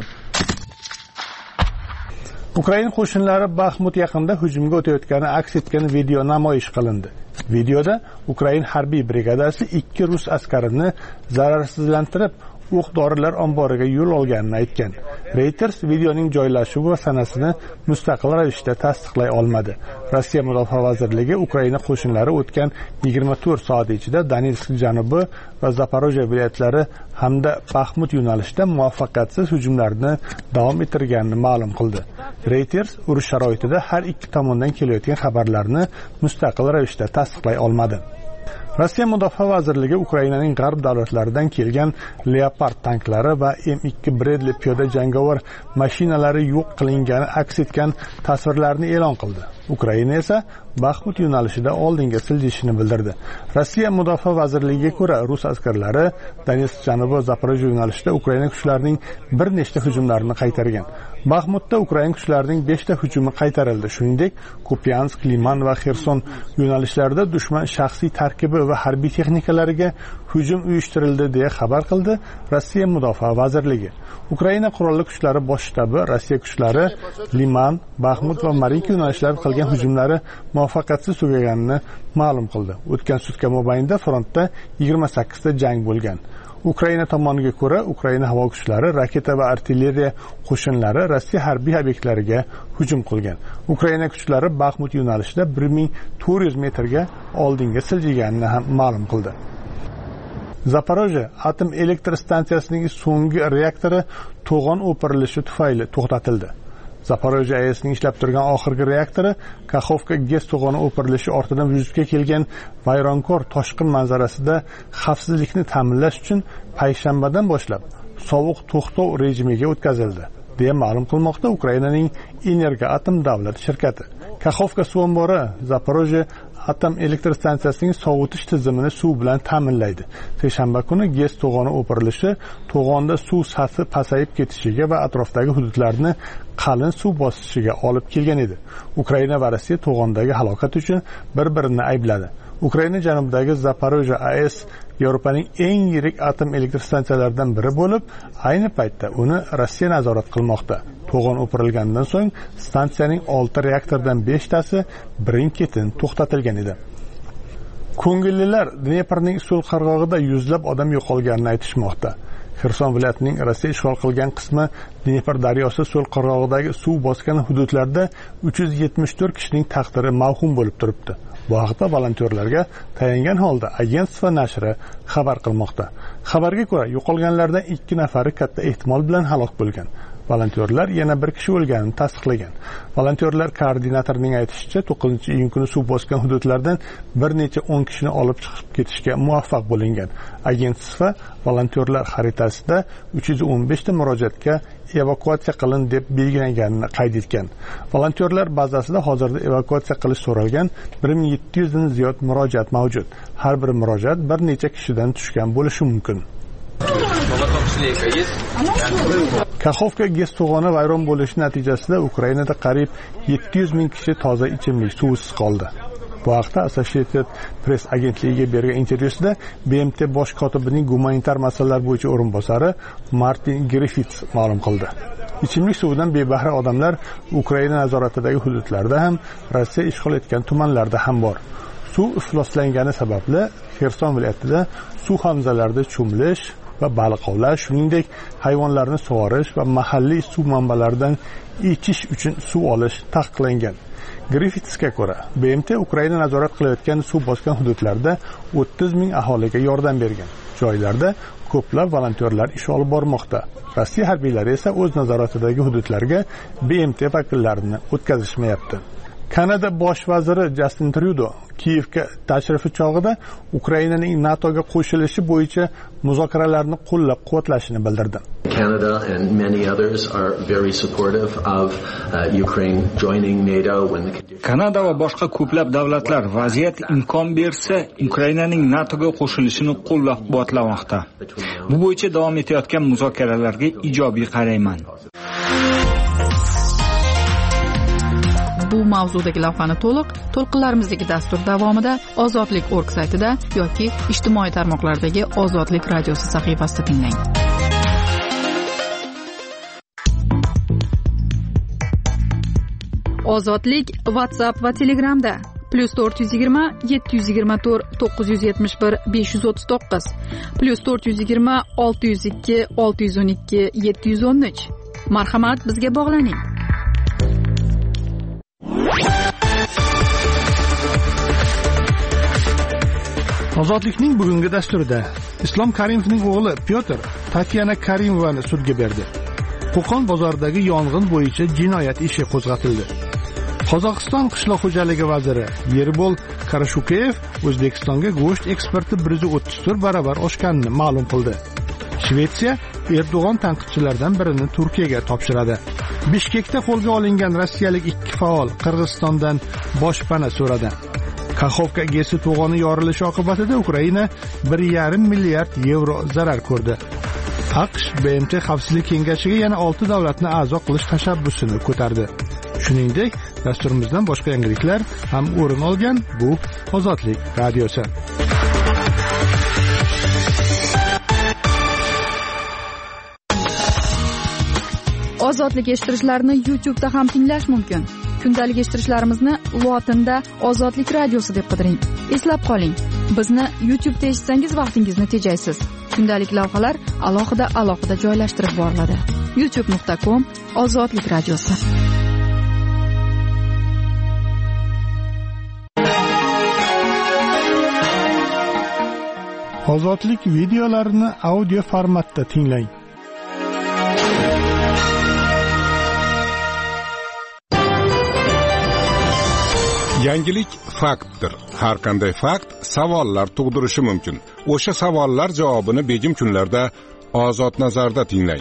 Ukraina qo'shinlari Baxmut yaqinida hujumga o'tayotgani aks etgan video namoyish qilindi. Videoda Ukraina harbiy brigadasi 2 rus askarini zararsizlantirib, o'q-dorilar omboriga yo'l olganini aytgan. Reuters videoning joylashuvi va sanasini mustaqil ravishda tasdiqlay olmadi. Rossiya Mudofaa vazirligi Ukraina qo'shinlari o'tgan 24 soat ichida Donetsk janubi va Zaporojye viloyatlari hamda Baxmut yo'nalishida muvaffaqiyatsiz hujumlarni davom ettirganini ma'lum qildi. Reuters urush sharoitida har ikki tomondan kelayotgan xabarlarni mustaqil ravishda tasdiqlay olmadi. Rossiya Mudofaa vazirligi Ukrainaning g'arb davlatlaridan kelgan Leopard tanklari va M2 Bradley piyoda jangovar mashinalari yo'q qilingani aks etgan tasvirlarni e'lon qildi. Ukraina esa Baxmut yo'nalishida oldinga siljishini bildirdi. Rossiya Mudofaa vazirligiga ko'ra, rus askarlari Donetsk janubi va Zaporojye yo'nalishida Ukraina kuchlarining bir nechta hujumlarini qaytargan. Baxmutda Ukraina kuchlarining 5 ta hujumi qaytarildi. Shuningdek, Kupiansk, Liman va Xerson yo'nalishlarida dushman shaxsiy tarkibi va harbiy texnikalariga hujum uyushtirildi deya xabar qildi Rossiya Mudofaa vazirligi. Ukraina qurolli kuchlari bosh shtabi Rossiya kuchlari Liman, Baxmut va Marinka yo'nalishlariga qilgan hujumlari muvaffaqiyatsiz tugaganini ma'lum qildi. O'tgan sutka mobaynida frontda 28 ta jang bo'lgan. Ukraina tomoniga ko'ra, Ukraina havo kuchlari, raketa va artilleriya qo'shinlari Rossiya harbiy obyektlariga hujum qilgan. Ukraina kuchlari Baxmut yo'nalishida 1400 metrga oldinga siljiganini ham ma'lum qildi. Zaporojye atom elektr stansiyasining so'nggi reaktori to'g'on o'pirilishi tufayli to'xtatildi. Zaporojye AESning ishlab turgan oxirgi reaktori Kakhovka GES to'g'oni o'pirilishi ortidan vujudga kelgan vayronkor toshqin manzarasida xavfsizlikni ta'minlash uchun payshanbadan boshlab sovuq to'xtov rejimiga o'tkazildi, deya ma'lum qilmoqda Ukrainaning Energoatom davlat shirkati. Kakhovka suv ombori Zaporojye atom elektr stansiyasining sovutish tizimini suv bilan ta'minlaydi. Seshanba kuni GES to'g'oni o'pirilishi to'g'onda suv sathi pasayib ketishiga va atrofdagi hududlarni qalin suv bosishiga olib kelgan edi. Ukraina va Rossiya to'g'ondagi halokat uchun bir-birini aybladi. Ukraina janubidagi Zaporojye AES Yevropaning eng yirik atom elektr stansiyalaridan biri bo'lib, ayni paytda uni Rossiya nazorat qilmoqda. To'g'on o'pirilgandan so'ng stansiyaning 6 reaktordan 5 tasi birin-ketin to'xtatilgan edi. Ko'ngillilar Dneprning so'l qirg'og'ida yuzlab odam yo'qolganini aytishmoqda. Xerson viloyatining Rossiya ishg'ol qilgan qismi Dnepr daryosi so'l qirg'og'idagi suv bosgan hududlarda 374 kishining taqdiri mavhum bo'lib turibdi. Bu haqda volontyorlarga tayangan holda agentство nashri xabar qilmoqda. Xabarga ko'ra, yo'qolganlardan 2 nafari katta ehtimol bilan halok bo'lgan. Volontyorlar yana bir kishi o'lganini tasdiqlagan. Volontyorlar koordinatorining aytishicha, 9-iyun kuni suv bosgan hududlardan bir necha 10 kishini olib chiqib ketishga muvaffaq bo'lingan. Agentство volontyorlar xaritasida 315 ta murojaatga evakuatsiya qilin deb belgilanganini qayd etgan. Volontyorlar bazasida hozirda evakuatsiya qilish so'ralgan 1700 dan ziyod murojaat mavjud. Har bir murojaat bir necha kishidan tushgan bo'lishi mumkin. Kakhovka GES to'g'oni vayron bo'lishi natijasida Ukrainada qariyb 700 ming kishi toza ichimlik suvisiz qoldi. Bu haqda Associated Press agentligiga bergan intervyusida BMT bosh kotibining gumanitar masalalar bo'yicha o'rinbosari Martin Griffiths ma'lum qildi. Ichimlik suvidan bebahra odamlar Ukraina nazoratidagi hududlarda ham, Rossiya ishg'ol etgan tumanlarda ham bor. Suv ifloslangani sababli Xerson viloyatida suv havzalarida cho'milish va baliq ovlash, shuningdek hayvonlarni sug'orish va mahalliy suv manbalaridan ichish uchun suv olish taqiqlangan. Griffithsga ko'ra, BMT Ukraina nazorat qilayotgan suv bosgan hududlarda 30 ming aholiga yordam bergan. Joylarda ko'plab volontyorlar ish olib bormoqda. Rossiya harbiylari esa o'z nazoratidagi hududlarga BMT vakillarini o'tkazishmayapti. Kanada bosh vaziri Justin Trudeau Kiyevga tashrifi chog'ida Ukrainaning NATOga qo'shilishi bo'yicha muzokaralarni qo'llab-quvvatlashini bildirdi. Canada and many others are very supportive of Ukraine joining NATO when the conditions. Kanada va boshqa ko'plab davlatlar vaziyat imkon bersa Ukrainaning NATOga qo'shilishini qo'llab-quvvatlamoqda. Bu bo'yicha davom etayotgan muzokaralarga ijobiy qarayman. Bu mavzudagi lavhani to'lqinlarimizdagi dastur davomida ozodlik.org saytida yoki ijtimoiy tarmoqlardagi Ozodlik radiosi sahifasida tinglang. Ozodlik WhatsApp va Telegramda +420 724 971 539 +420 602 612 713. Marhamat, bizga bog'laning. Ozodlikning bugungi dasturida Islom Karimovning o'g'li Pyotr Tatyana Karimovani sudga berdi. Qo'qon bozoridagi yong'in bo'yicha jinoyat ishi qo'zg'atildi. Qozog'iston qishloq xo'jaligi vaziri Yerbol Karashukeyev O'zbekistonga go'sht eksporti 134 barobar oshganini ma'lum qildi. Shvetsiya Erdo'g'on tanqidchilaridan birini Turkiyaga topshiradi. Bishkekda qo'lga olingan rossiyalik 2 faol Qirg'izistondan boshpana so'radi. Kaxovka gesi to'g'oni yorilishi oqibatida Ukraina 1,5 milliard yevro zarar ko'rdi. AQSh BMT xavfsizlik kengashiga yana 6 davlatni a'zo qilish tashabbusini ko'tardi. Shuningdek, dasturimizdan boshqa yangiliklar ham o'rin olgan. Bu Ozodlik radiosi. Ozodlik eshittirishlarni YouTube'da ham tinglash mumkin. Kundalik eshittirishlarimizni lotinda Ozodlik radiosi deb qidiring. Eslab qoling, bizni YouTube'da eshitsangiz vaqtingizni tejaysiz. Kundalik lavhalar alohida joylashtirib boriladi. youtube.com Ozodlik radiosi. Ozodlik videolarini audio formatda tinglang. Yangilik faktdir. Har qanday fakt savollar tug'dirishi mumkin. O'sha savollar javobini begim kunlarda Ozod nazarda tinglang.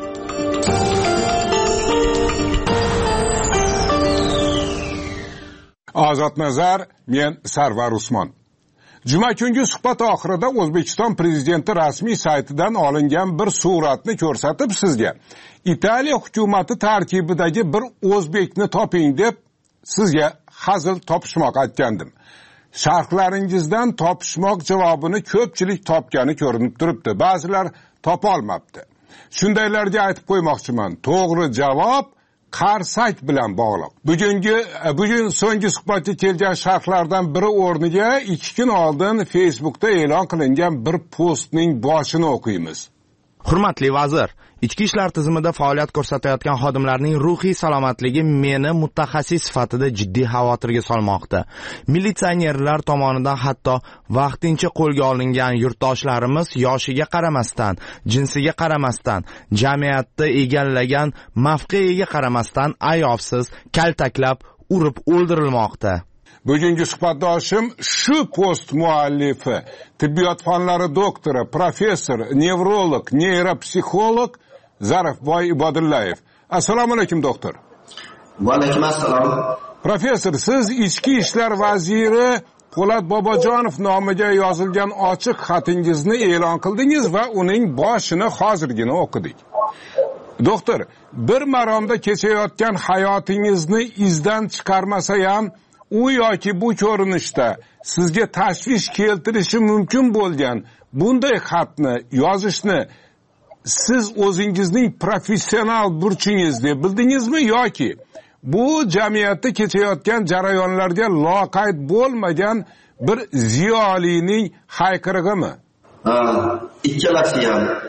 Ozod nazar, men Sarvar Usmon. Juma kungi suhbat oxirida O'zbekiston prezidenti rasmiy saytidan olingan bir suratni ko'rsatib sizga Italiya hukumati tarkibidagi bir o'zbekni toping deb sizga hazil topishmoq aytgandim. Sharhlaringizdan topishmoq javobini ko'pchilik topgani ko'rinib turibdi. Ba'zilar topa olmabdi. Shundaylarga aytib qo'ymoqchiman. To'g'ri javob qarsak bilan bog'liq. Bugun so'nggi suhbatga kelgan sharhlardan biri o'rniga 2 kun oldin Facebookda e'lon qilingan bir postning boshini o'qiymiz. Hurmatli vazir, ichki ishlar tizimida faoliyat ko'rsatayotgan xodimlarning ruhiy salomatligi meni mutaxassis sifatida jiddiy xavotirga solmoqda. Militsionerlar tomonidan hatto vaqtincha qo'lga olingan yurtdoshlarimiz yoshiga qaramasdan, jinsiga qaramasdan, jamiyatda egallagan mavqeiga qaramasdan ayovsiz kaltaklab, urib o'ldirilmoqda. Bugungi suhbatdoshim shu post muallifi, tibbiyot fanlari doktori, professor, nevrolog, neyropsixolog Zarafboy Ibodullayev. Assalomu alaykum doktor. Va alaykum assalom. Professor, siz ichki ishlar vaziri Po'lat Bobojonov nomiga yozilgan ochiq xatingizni e'lon qildingiz va uning boshini hozirgina o'qidik. Doktor, bir maromda kechayotgan hayotingizni izdan chiqarmasa ham u yoki bu ko'rinishda sizga tashvish keltirishi mumkin bo'lgan bunday xatni yozishni siz o'zingizning professional burchingiz deb bildingizmi yoki bu jamiyatda kechayotgan jarayonlarga loqayd bo'lmagan bir ziyolining hayqirig'imi? Ikkalasi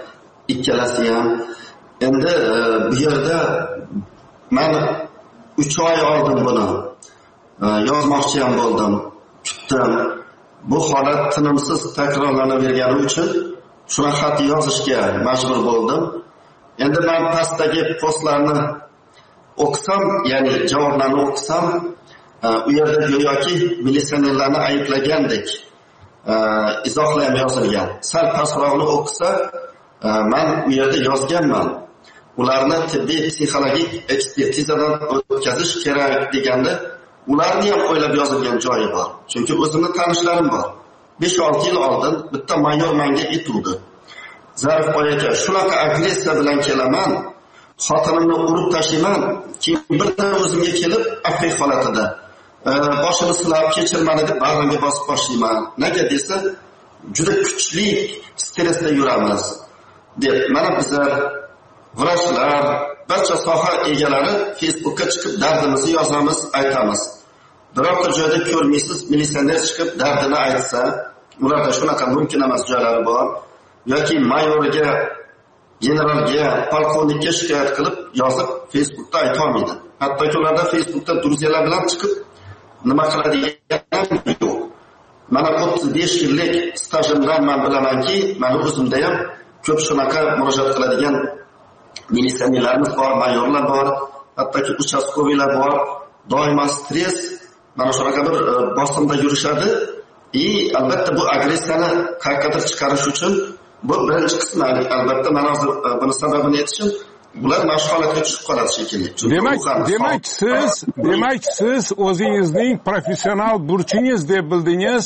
ham. Endi bu yerda men 3 oy oldin buni yozmoqchi ham bo'ldim. Kutdim. Bu holat tinimsiz takrorlanavergani uchun shuna xat yozishga majbur bo'ldim. Endi men pastdagi postlarni o'qisam, ya'ni javoblarni o'qisam, u yerda go'yoki militsionerlarni ayblagandek izohlar ham yozilgan. Sal pastrog'ini o'qisa, men u yerda yozganman. Ularni tibbiy psixologik ekspertizadan o'tkazish kerak deganda, ularni ham o'ylab yozilgan joyi bor. Chunki o'zimning tanishlarim bor. 5-6 yil oldin bitta mayor menga aytdi. Zarifboy aka, shunaqa agressiya bilan kelaman, xotinimni urib tashlayman, keyin birdan o'zimga kelib, afv holatida boshini silab kechirmani deb bag'rimga bosib boshlayman. Nega desa, juda kuchli stressda yuramiz deb. Mana bizlar vrachlar, barcha soha egalari Facebookka chiqib dardimizni yozamiz, aytamiz. Birorta joyda ko'rmaysiz, militsioner chiqib dardini aytsa, ularda shunaqa mumkin emas joylari bor. Yoki mayorga, generalga, polkovnikka shikoyat qilib yozib Facebookda ayta olmaydi. Hattoki ularda Facebookda druziyalar bilan chiqib nima qiladigan yo'q. Mana 35 yillik stajimdan men bilamanki, meni o'zimda ham ko'p shunaqa murojaat qiladigan militsionerlarimiz bor, mayorlar bor, hattoki uchastkoviylar bor. Doimo stress, mana shunaqa bir bosimda yurishadi. Albatta bu agressiyani qayergadir chiqarish uchun bu birinchi qismi. Albatta men hozir buni sababini aytishim, bular mana shu holatga tushib qoladi shekilli. Demak siz o'zingizning professional burchingiz deb bildingiz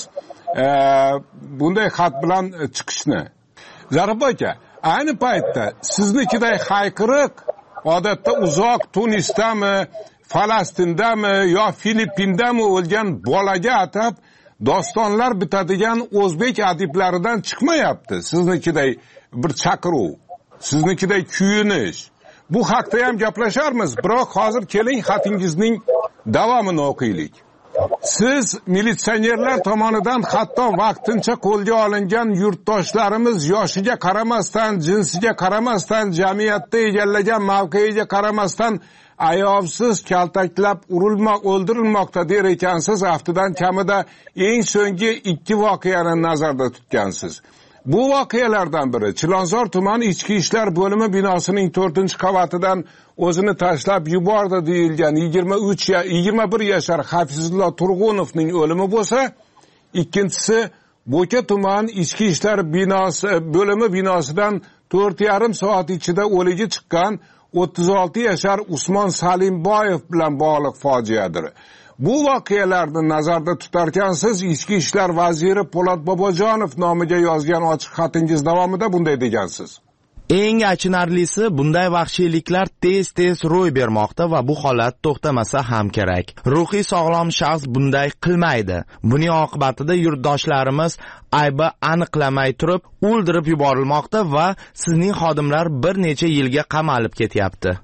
bunday xat bilan chiqishni. Zarif aka, ayni paytda siznikiday hayqiriq odatda uzoq Tunisdami, Falastindami yo Filippindami o'lgan bolaga atab dostonlar bitadigan o'zbek adiblaridan chiqmayapti. Siznikiday bir chaqiruv, siznikiday kuyinish. Bu haqda ham gaplasharmiz, biroq hozir keling xatingizning davomini o'qiylik. Siz militsionerlar tomonidan hatto vaqtincha qo'lga olingan yurtdoshlarimiz yoshiga qaramasdan, jinsiga qaramasdan, jamiyatda egallagan mavqeiga qaramasdan ayovsiz kaltaklab o'ldirilmoqda der ekansiz. Haftadan kamida eng so'nggi 2 voqeani nazarda tutgansiz. Bu voqealardan biri Chilonzor tumani ichki ishlar bo'limi binosining 4-qavatidan o'zini tashlab yubordi deyilgan 21 yashar Hafizullo Turg'unovning o'limi bo'lsa, ikkinchisi Bo'ka tuman ichki ishlar bo'limi binosidan 4,5 soat ichida o'ligi chiqqan 36 yashar Usmon Salimboyev bilan bog'liq fojiadir. Bu voqealarni nazarda tutarkan siz ichki ishlar vaziri Po'lat Bobojonov nomiga yozgan ochiq xatingiz davomida bunday degansiz. Eng achinarlisi, bunday vahshiyliklar tez-tez ro'y bermoqda va bu holat to'xtamasa ham kerak. Ruhiy sog'lom shaxs bunday qilmaydi. Buning oqibatida yurtdoshlarimiz aybi aniqlamay turib o'ldirib yuborilmoqda va sizning xodimlar bir necha yilga qamalib ketyapti.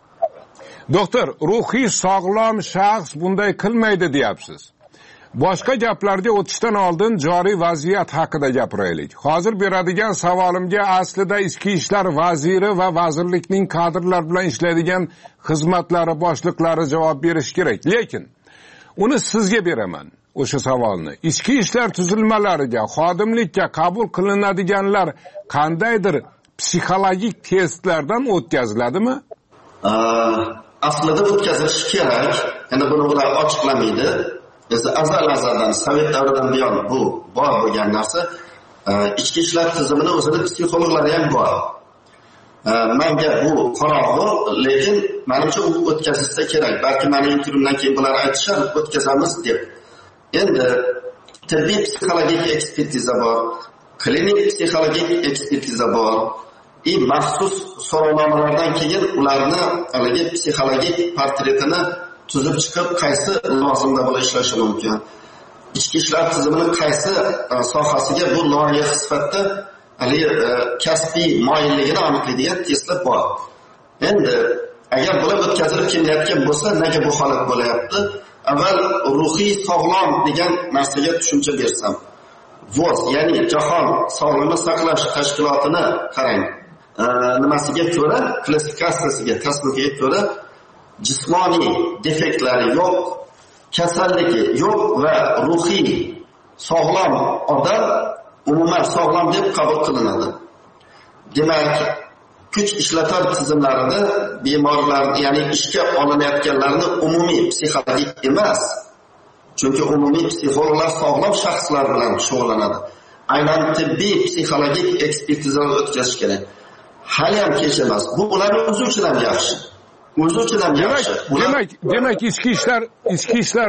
Doktor, ruhiy sog'lom shaxs bunday qilmaydi deyapsiz. Boshqa gaplarga o'tishdan oldin joriy vaziyat haqida gapiraylik. Hozir beradigan savolimga aslida ichki ishlar vaziri va vazirlikning kadrlar bilan ishlaydigan xizmatlari boshliqlari javob berish kerak. Lekin uni sizga beraman. O'sha savolni. Ichki ishlar tuzilmalariga, xodimlikka qabul qilinadiganlar qandaydir psixologik testlardan o'tkaziladimi? Aslida o'tkazilishi kerak. Endi buni ular ochiqlamaydi. Biz azal-azaldan Sovet davridan buyon bu bor bo'lgan narsa. Ichki ishlar tizimini o'zida psixologlari ham bor. Menga bu qorong'u, lekin menimcha u o'tkazilsa kerak. Balki meni intervyumdan keyin bular aytishar, o'tkazamiz deb. Endi tibbiy psixologik ekspertiza bor, klinik psixologik ekspertiza bor. Maxsus so'rovnomalardan keyin ularni haligi psixologik portretini tuzib chiqib, qaysi lozimda bo'lib ishlashi mumkin. Ichki ishlar tizimining qaysi sohasiga bu loyiha sifatida haligi kasbiy moyilligini aniqlaydigan testlar bor. Endi agar bular o'tkazilib kelayotgan bo'lsa, nega bu holat bo'layapti? Avval ruhiy sog'lom degan narsaga tushuncha bersam. VOS, ya'ni Jahon sog'liqni saqlash tashkilotini qarang. Nimasiga ko'ra, klassifikatsiyasiga, tasnifiga ko'ra jismoniy defektlari yo'q, kasalligi yo'q va ruhiy sog'lom odam umuman sog'lom deb qabul qilinadi. Demak, kuch ishlatar tizimlarida bemorlar, ya'ni ishga olinayotganlarni umumiy psixologik emas, Chunki umumiy psixologlar sog'lom shaxslar bilan shug'ullanadi. Aynan tibbiy psixologik ekspertizalar o'tkazish kerak. Hali ham kech emas. Bu ularning o'zi uchun ham yaxshi. O'zi uchun ham yaxshi. Demak ichki ishlar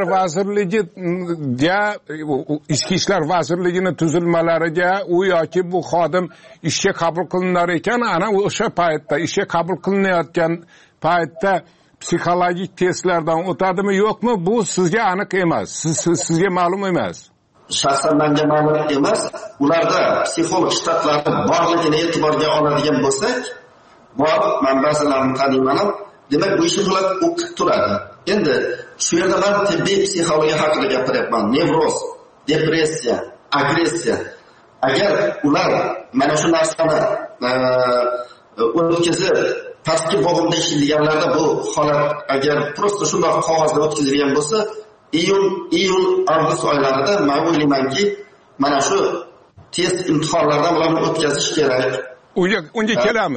vazirligini tuzilmalariga u yoki bu xodim ishga qabul qilinar ekan, ana o'sha paytda ishga qabul qilinayotgan paytda psixologik testlardan o'tadimi yo'qmi, bu sizga aniq emas. Sizga ma'lum emas. Shaxsan menga ma'lum emas. Ularda psixolog shtatlari borligini e'tiborga oladigan bo'lsak, bor manbalarini qadimman, demak bu ishni ular o'qib turadi. Endi shu yerda men tibbiy psixologiya haqida gapiryapman. Nevroz, depressiya, agressiya. Agar ular mana shu narsani o'tkazib pastki bo'g'imda ishlaydiganlarda bu holat agar prosta shundoq qog'ozda o'tkazilgan bo'lsa, iyul, avgust oylarida men o'ylaymanki, mana shu test imtihonlardan ularni o'tkazish kerak. Unga kelamiz.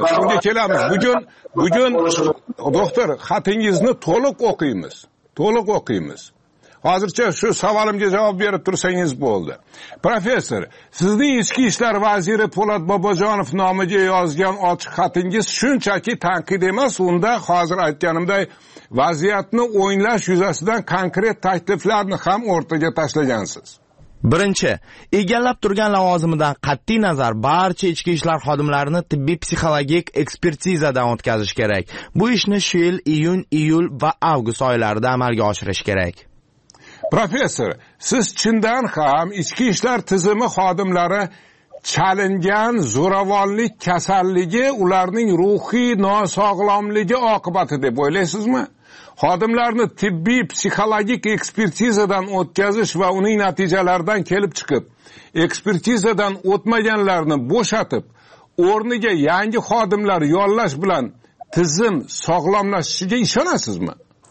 Bugun doktor, xatingizni to'liq o'qiymiz. Hozircha shu savolimga javob berib tursangiz bo'ldi. Professor, sizning ichki ishlar vaziri Po'lat Bobojonov nomiga yozgan ochiq xatingiz shunchaki tanqid emas, unda hozir aytganimday vaziyatni o'nglash yuzasidan konkret takliflarni ham o'rtaga tashlagansiz. Birinchi, egallab turgan lavozimidan qat'iy nazar barcha ichki ishlar xodimlarini tibbiy psixologik ekspertizadan o'tkazish kerak. Bu ishni shu yil iyul va avgust oylarida amalga oshirish kerak. Professor, siz chindan ham ichki ishlar tizimi xodimlari chalingan zo'ravonlik kasalligi ularning ruhiy nosog'lomligi oqibati deb o'ylaysizmi? Xodimlarni tibbiy psixologik ekspertizadan o'tkazish va uning natijalaridan kelib chiqib, ekspertizadan o'tmaganlarni bo'shatib, o'rniga yangi xodimlar yollash bilan tizim sog'lomlashishiga ishonasizmi?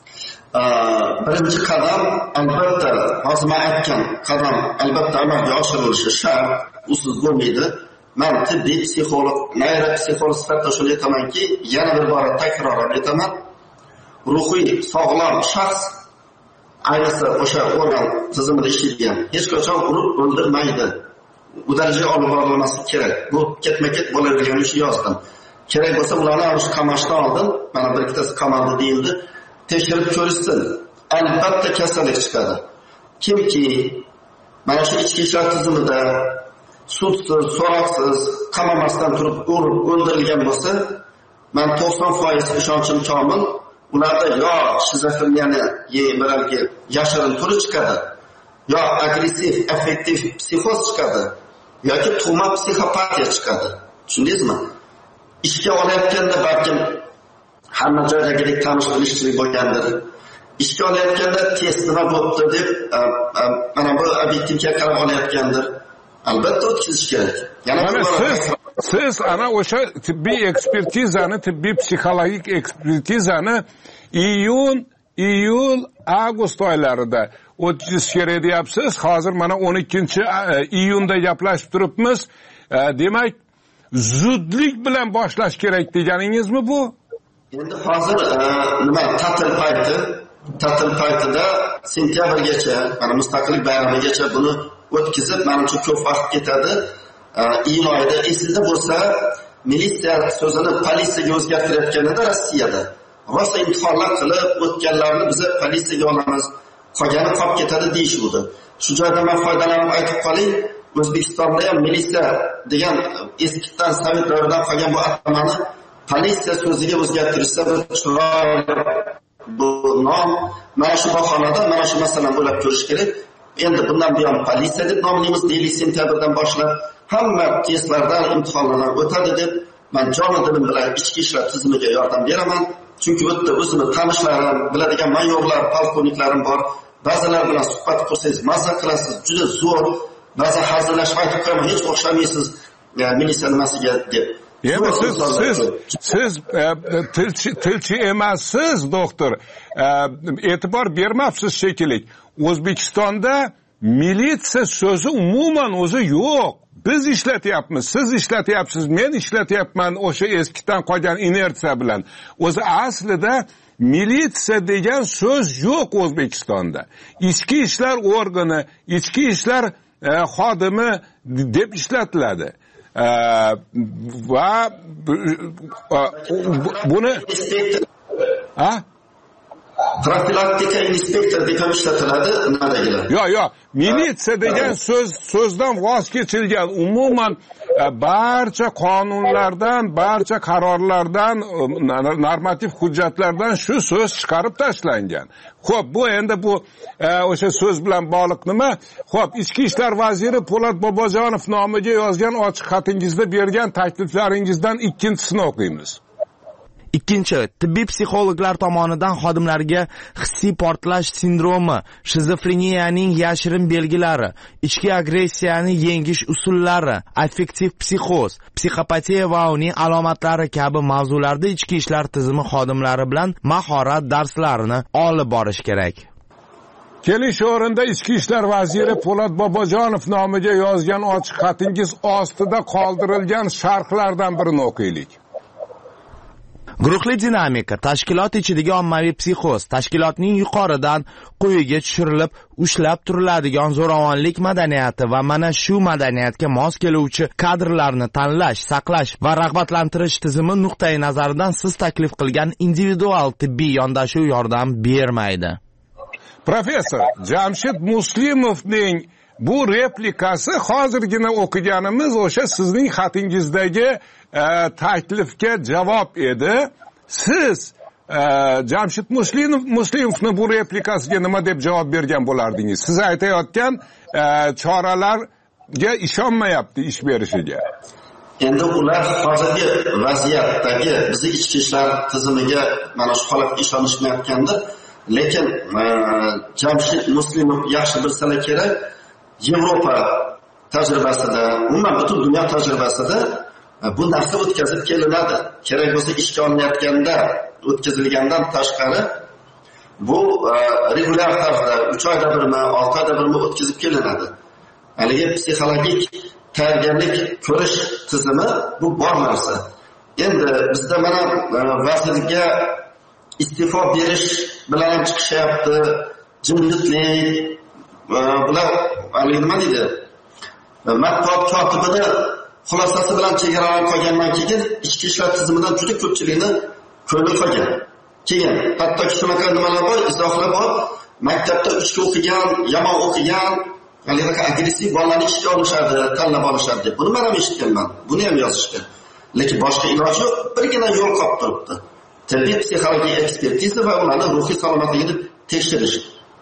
Birinchi qadam albatta, hozir men aytgan qadam albatta amalga oshirilishi shart, usiz bo'lmaydi. Men tibbiy psixolog, neyropsixolog sifatida shuni aytamanki, yana bir bora takrorlab aytaman. Ruhiy sog'lom shaxs ayniqsa o'sha organ tizimida ishlaydigan hech qachon urib o'ldirmaydi. Bu darajaga olib borilmasi kerak. Bu ketma-ket bo'lavergan ish yozdim. Kerak bo'lsa ularni qamashdan oldin, mana bir ikkitasi qamaldi deyildi. Tekshirib ko'rishsin. Albatta kasallik chiqadi. Kimki mana shu ichki ishlar tizimida sudsiz, so'roqsiz, qamamasdan turib o'ldirilgan bo'lsa, men 90% ishonchim komil. Ularda yo shizofreniyani balki yashirin turi chiqadi, yo agressiv, affektiv psixoz chiqadi, yoki tug'ma psixopatiya chiqadi. Tushundingizmi? Ishga olayotganda balkim hamma joydagidek tanish bilishchilik bo'lgandir. Ishga olayotganda test nima bo'libdi deb mana bu obyektivga qarab olayotgandir. Albatta o'tkazish kerak. Yana siz ana o'sha tibbiy ekspertizani, tibbiy psixologik ekspertizani iyul, avgust oylarida o'tkazish kerak deyapsiz. Hozir mana 12-iyunda gaplashib turibmiz. Demak, zudlik bilan boshlash kerak deganingizmi bu? Endi hozir nima ta'til paytida sentyabrgacha, mana mustaqillik bayramigacha buni o'tkazib, menimcha ko'p vaqt ketadi. Iyun oyida esingizda bo'lsa, militsiya so'zini politsiyaga o'zgartirayotganida Rossiyada rosa imtihonlar qilib o'tganlarni biz politsiyaga olamiz, qolgani qolib ketadi deyishdi. Shu joyda men foydalanib aytib qolay, O'zbekistonda ham militsiya degan eskidan Sovet davridan qolgan bu atamani politsiya so'ziga o'zgartirishsa bu nom mana shu bahonada mana shu masalani o'ylab ko'rish kerak. Endi bundan buyon politsiya deb nomlaymiz, deylik sentyabrdan boshlab hamma testlardan, imtihonlardan o'tadi deb men joni dilim bilan ichki ishlar tizimiga yordam beraman. Chunki bu yerda o'zimni tanishlarim, biladigan mayorlar, polkovniklarim bor. Ba'zilar bilan suhbat qursangiz mazza qilasiz, juda zo'r. Ba'zi hazillashib aytib qo'yaman, hech o'xshamaysiz militsiya nimasiga deb. Endi siz tilchi emassiz, doktor. E'tibor bermabsiz shekilli. O'zbekistonda militsiya so'zi umuman o'zi yo'q. Biz ishlatyapmiz, siz ishlatyapsiz, men ishlatyapman o'sha eskidan qolgan inersiya bilan. O'zi aslida militsiya degan so'z yo'q O'zbekistonda. Ichki ishlar organi, ichki ishlar xodimi deb ishlatiladi. Va buni profilaktika inspektor deb ham ishlatiladi nimadagilar. Yo'q, militsiya degan so'zdan voz kechilgan. Umuman barcha qonunlardan, barcha qarorlardan, normativ hujjatlardan shu so'z chiqarib tashlangan. Xo'p, bu endi bu o'sha so'z bilan bog'liq nima? Xo'p, Ichki ishlar vaziri Po'lat Bobojonov nomiga yozgan ochiq xatingizda bergan takliflaringizdan ikkinchisini o'qiymiz. Ikkinchi, tibbiy psixologlar tomonidan xodimlarga hissiy portlash sindromi, shizofreniyaning yashirin belgilari, ichki agressiyani yengish usullari, affektiv psixoz, psixopatiya va uning alomatlari kabi mavzularda ichki ishlar tizimi xodimlari bilan mahorat darslarini olib borish kerak. Kelish o'rinda Ichki ishlar vaziri Po'lat Bobojonov nomiga yozgan ochiq xatingiz ostida qoldirilgan sharhlardan birini o'qiylik. Guruhli dinamika, tashkilot ichidagi ommaviy psixoz, tashkilotning yuqoridan quyiga tushirilib, ushlab turiladigan zo'ravonlik madaniyati va mana shu madaniyatga mos keluvchi kadrlarni tanlash, saqlash va rag'batlantirish tizimi nuqtai nazaridan siz taklif qilgan individual tibbiy yondashuv yordam bermaydi. Professor Jamshid Muslimovning bu replikasi hozirgina o'qiganimiz o'sha sizning xatingizdagi taklifga javob edi. Siz Jamshid Muslimovning bu replikasiga nima deb javob bergan bo'lardingiz? Siz aytayotgan choralarga ishonmayapti ish berishiga. Endi ular hozirgi vaziyatdagi bizning ichki ishlar tizimiga mana shu holatga ishonishmayotganda, lekin Jamshid Muslimov yaxshi bilsalar kerak, Yevropa tajribasida, umuman butun dunyo tajribasida bu narsa o'tkazib kelinadi. Kerak bo'lsa ishga olinayotganda o'tkazilgandan tashqari bu regular tarzda 3 oyda birmi, 6 oyda birmi o'tkazib kelinadi. Haligi psixologik tayyorgarlik ko'rish tizimi bu bor narsa. Endi bizda mana vazirga iste'fo berish bilan ham chiqishyapti, jimjitlik bular nima deydi? Matbuot kotibini xulosasi bilan chegaralanib qolgandan keyin ichki ishlar tizimidan juda ko'pchilikni ko'rib qolgan. Keyin hattoki shunaqa nimalar bor, izohlar bor. Maktabda uchta o'qigan, yomon o'qigan, haligacha agressiv bolalarni ishga olishadi, tanlab olishadi deb. Buni men ham eshitganman. Buni ham yozishgan. Lekin boshqa iloji yo'q, birgina yo'l qolib turibdi. Tibbiy psixologik ekspertiza va ularning ruhiy salomatligini tekshirish.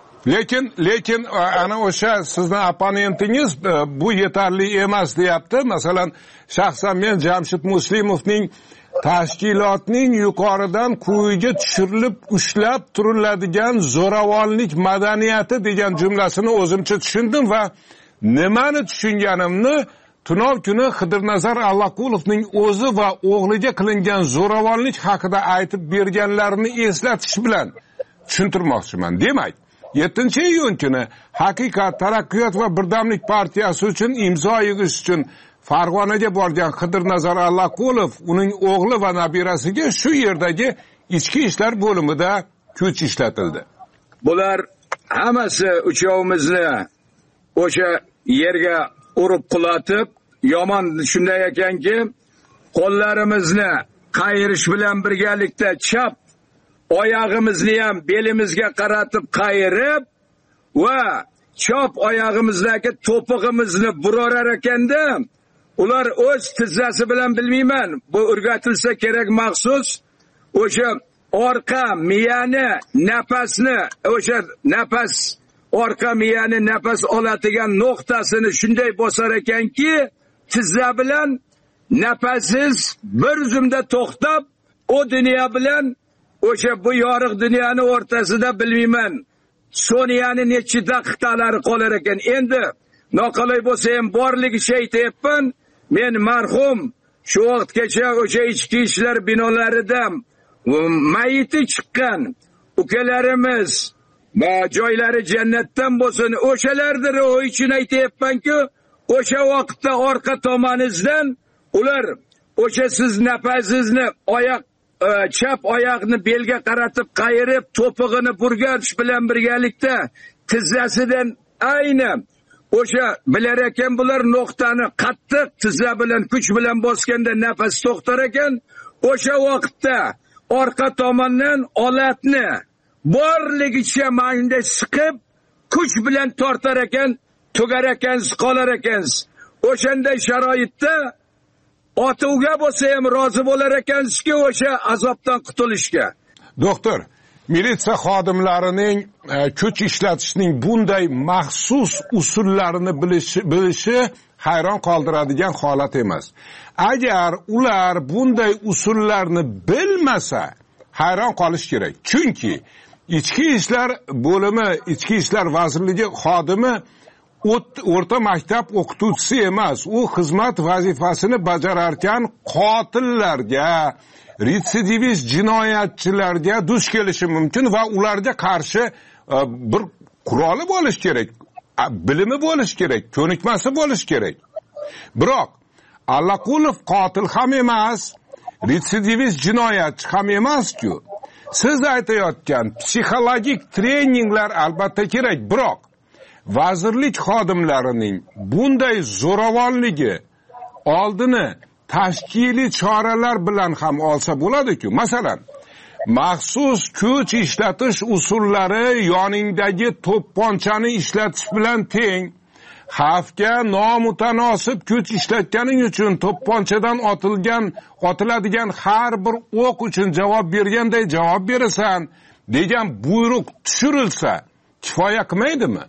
Lekin ana o'sha sizning opponentingiz bu yetarli emas deyapti. Masalan, shaxsan men Jamshid Muslimovning tashkilotning yuqoridan quyiga tushirilib ushlab turiladigan zo'ravonlik madaniyati degan jumlasini o'zimcha tushundim va nimani tushunganimni tunov kuni Xidirnazar Allaqulovning o'zi va o'g'liga qilingan zo'ravonlik haqida aytib berganlarini eslatish bilan tushuntirmoqchiman. Demak, 7-iyun kuni Haqiqat, Taraqqiyot va Birdamlik partiyasi uchun imzo yig'ish uchun Farg'onaga borgan Xidirnazar Allaqulov uning o'g'li va nabirasiga shu yerdagi ichki ishlar bo'limida kuch ishlatildi. Bular hammasi uchovimizni o'sha yerga urib qulatib, yomon shunday ekanki, qo'llarimizni qayirish bilan birgalikda chap oyog'imizni ham belimizga qaratib qayirib va chop oyog'imizdagi to'pig'imizni burar ekanda, ular o'z tizzasi bilan bilmayman, bu o'rgatilsa kerak maxsus o'sha orqa miyani nafasni, o'sha nafas orqa miyani nafas oladigan nuqtasini shunday bosar ekanki, tizza bilan nafasiz bir zumda to'xtab, o dunyo bilan o'sha bu yorug' dunyoni o'rtasida bilmayman, soniyani necha daqiqalari qolar ekan. Endi noqulay bo'lsa ham borligi aytayapman. Men marhum shu vaqtgacha o'sha ichki ishlar binolarida mayiti chiqqan ukalarimiz va joylari jannatdan bo'lsin, o'shalarni ro'yi uchun aytayapmanki, o'sha vaqtda orqa tomoningizdan ular o'sha siz nafasingizni oyoq chap oyoqni belga qaratib qayirib, to'pig'ini burgach bilan birgalikda tizzasidan ayni o'sha bilar ekan bular nuqtani qattiq tizza bilan kuch bilan bosganda nafas to'xtar ekan, o'sha vaqtda orqa tomondan olatni borligicha mayda siqib kuch bilan tortar ekan, tugar ekansiz, qolar ekansiz. O'shanday sharoitda otuvga bo'lsa ham rozi bo'lar ekansizki, o'sha azobdan qutulishga. Doktor, militsiya xodimlarining kuch ishlatishning bunday maxsus usullarini bilishi hayron qoldiradigan holat emas. Agar ular bunday usullarni bilmasa, hayron qolish kerak. Chunki ichki ishlar bo'limi, ichki ishlar vazirligi xodimi o'rta maktab o'qituvchisi emas. U xizmat vazifasini bajararkan qotillarga, retsidivist jinoyatchilarga duch kelishi mumkin va ularga qarshi bir quroli bo'lish kerak, bilimi bo'lish kerak, ko'nikmasi bo'lish kerak. Biroq Allaqulov qotil ham emas, retsidivist jinoyatchi ham emas-ku. Siz aytayotgan psixologik treninglar albatta kerak, biroq vazirlik xodimlarining bunday zo'ravonligi oldini tashkiliy choralar bilan ham olsa bo'ladi-ku. Masalan, maxsus kuch ishlatish usullari yoningdagi to'pponchani ishlatish bilan teng. Xavfga nomutanosib kuch ishlatganing uchun to'pponchadan otiladigan har bir o'q uchun javob berganday javob berasan degan buyruq tushirilsa kifoya qilmaydimi?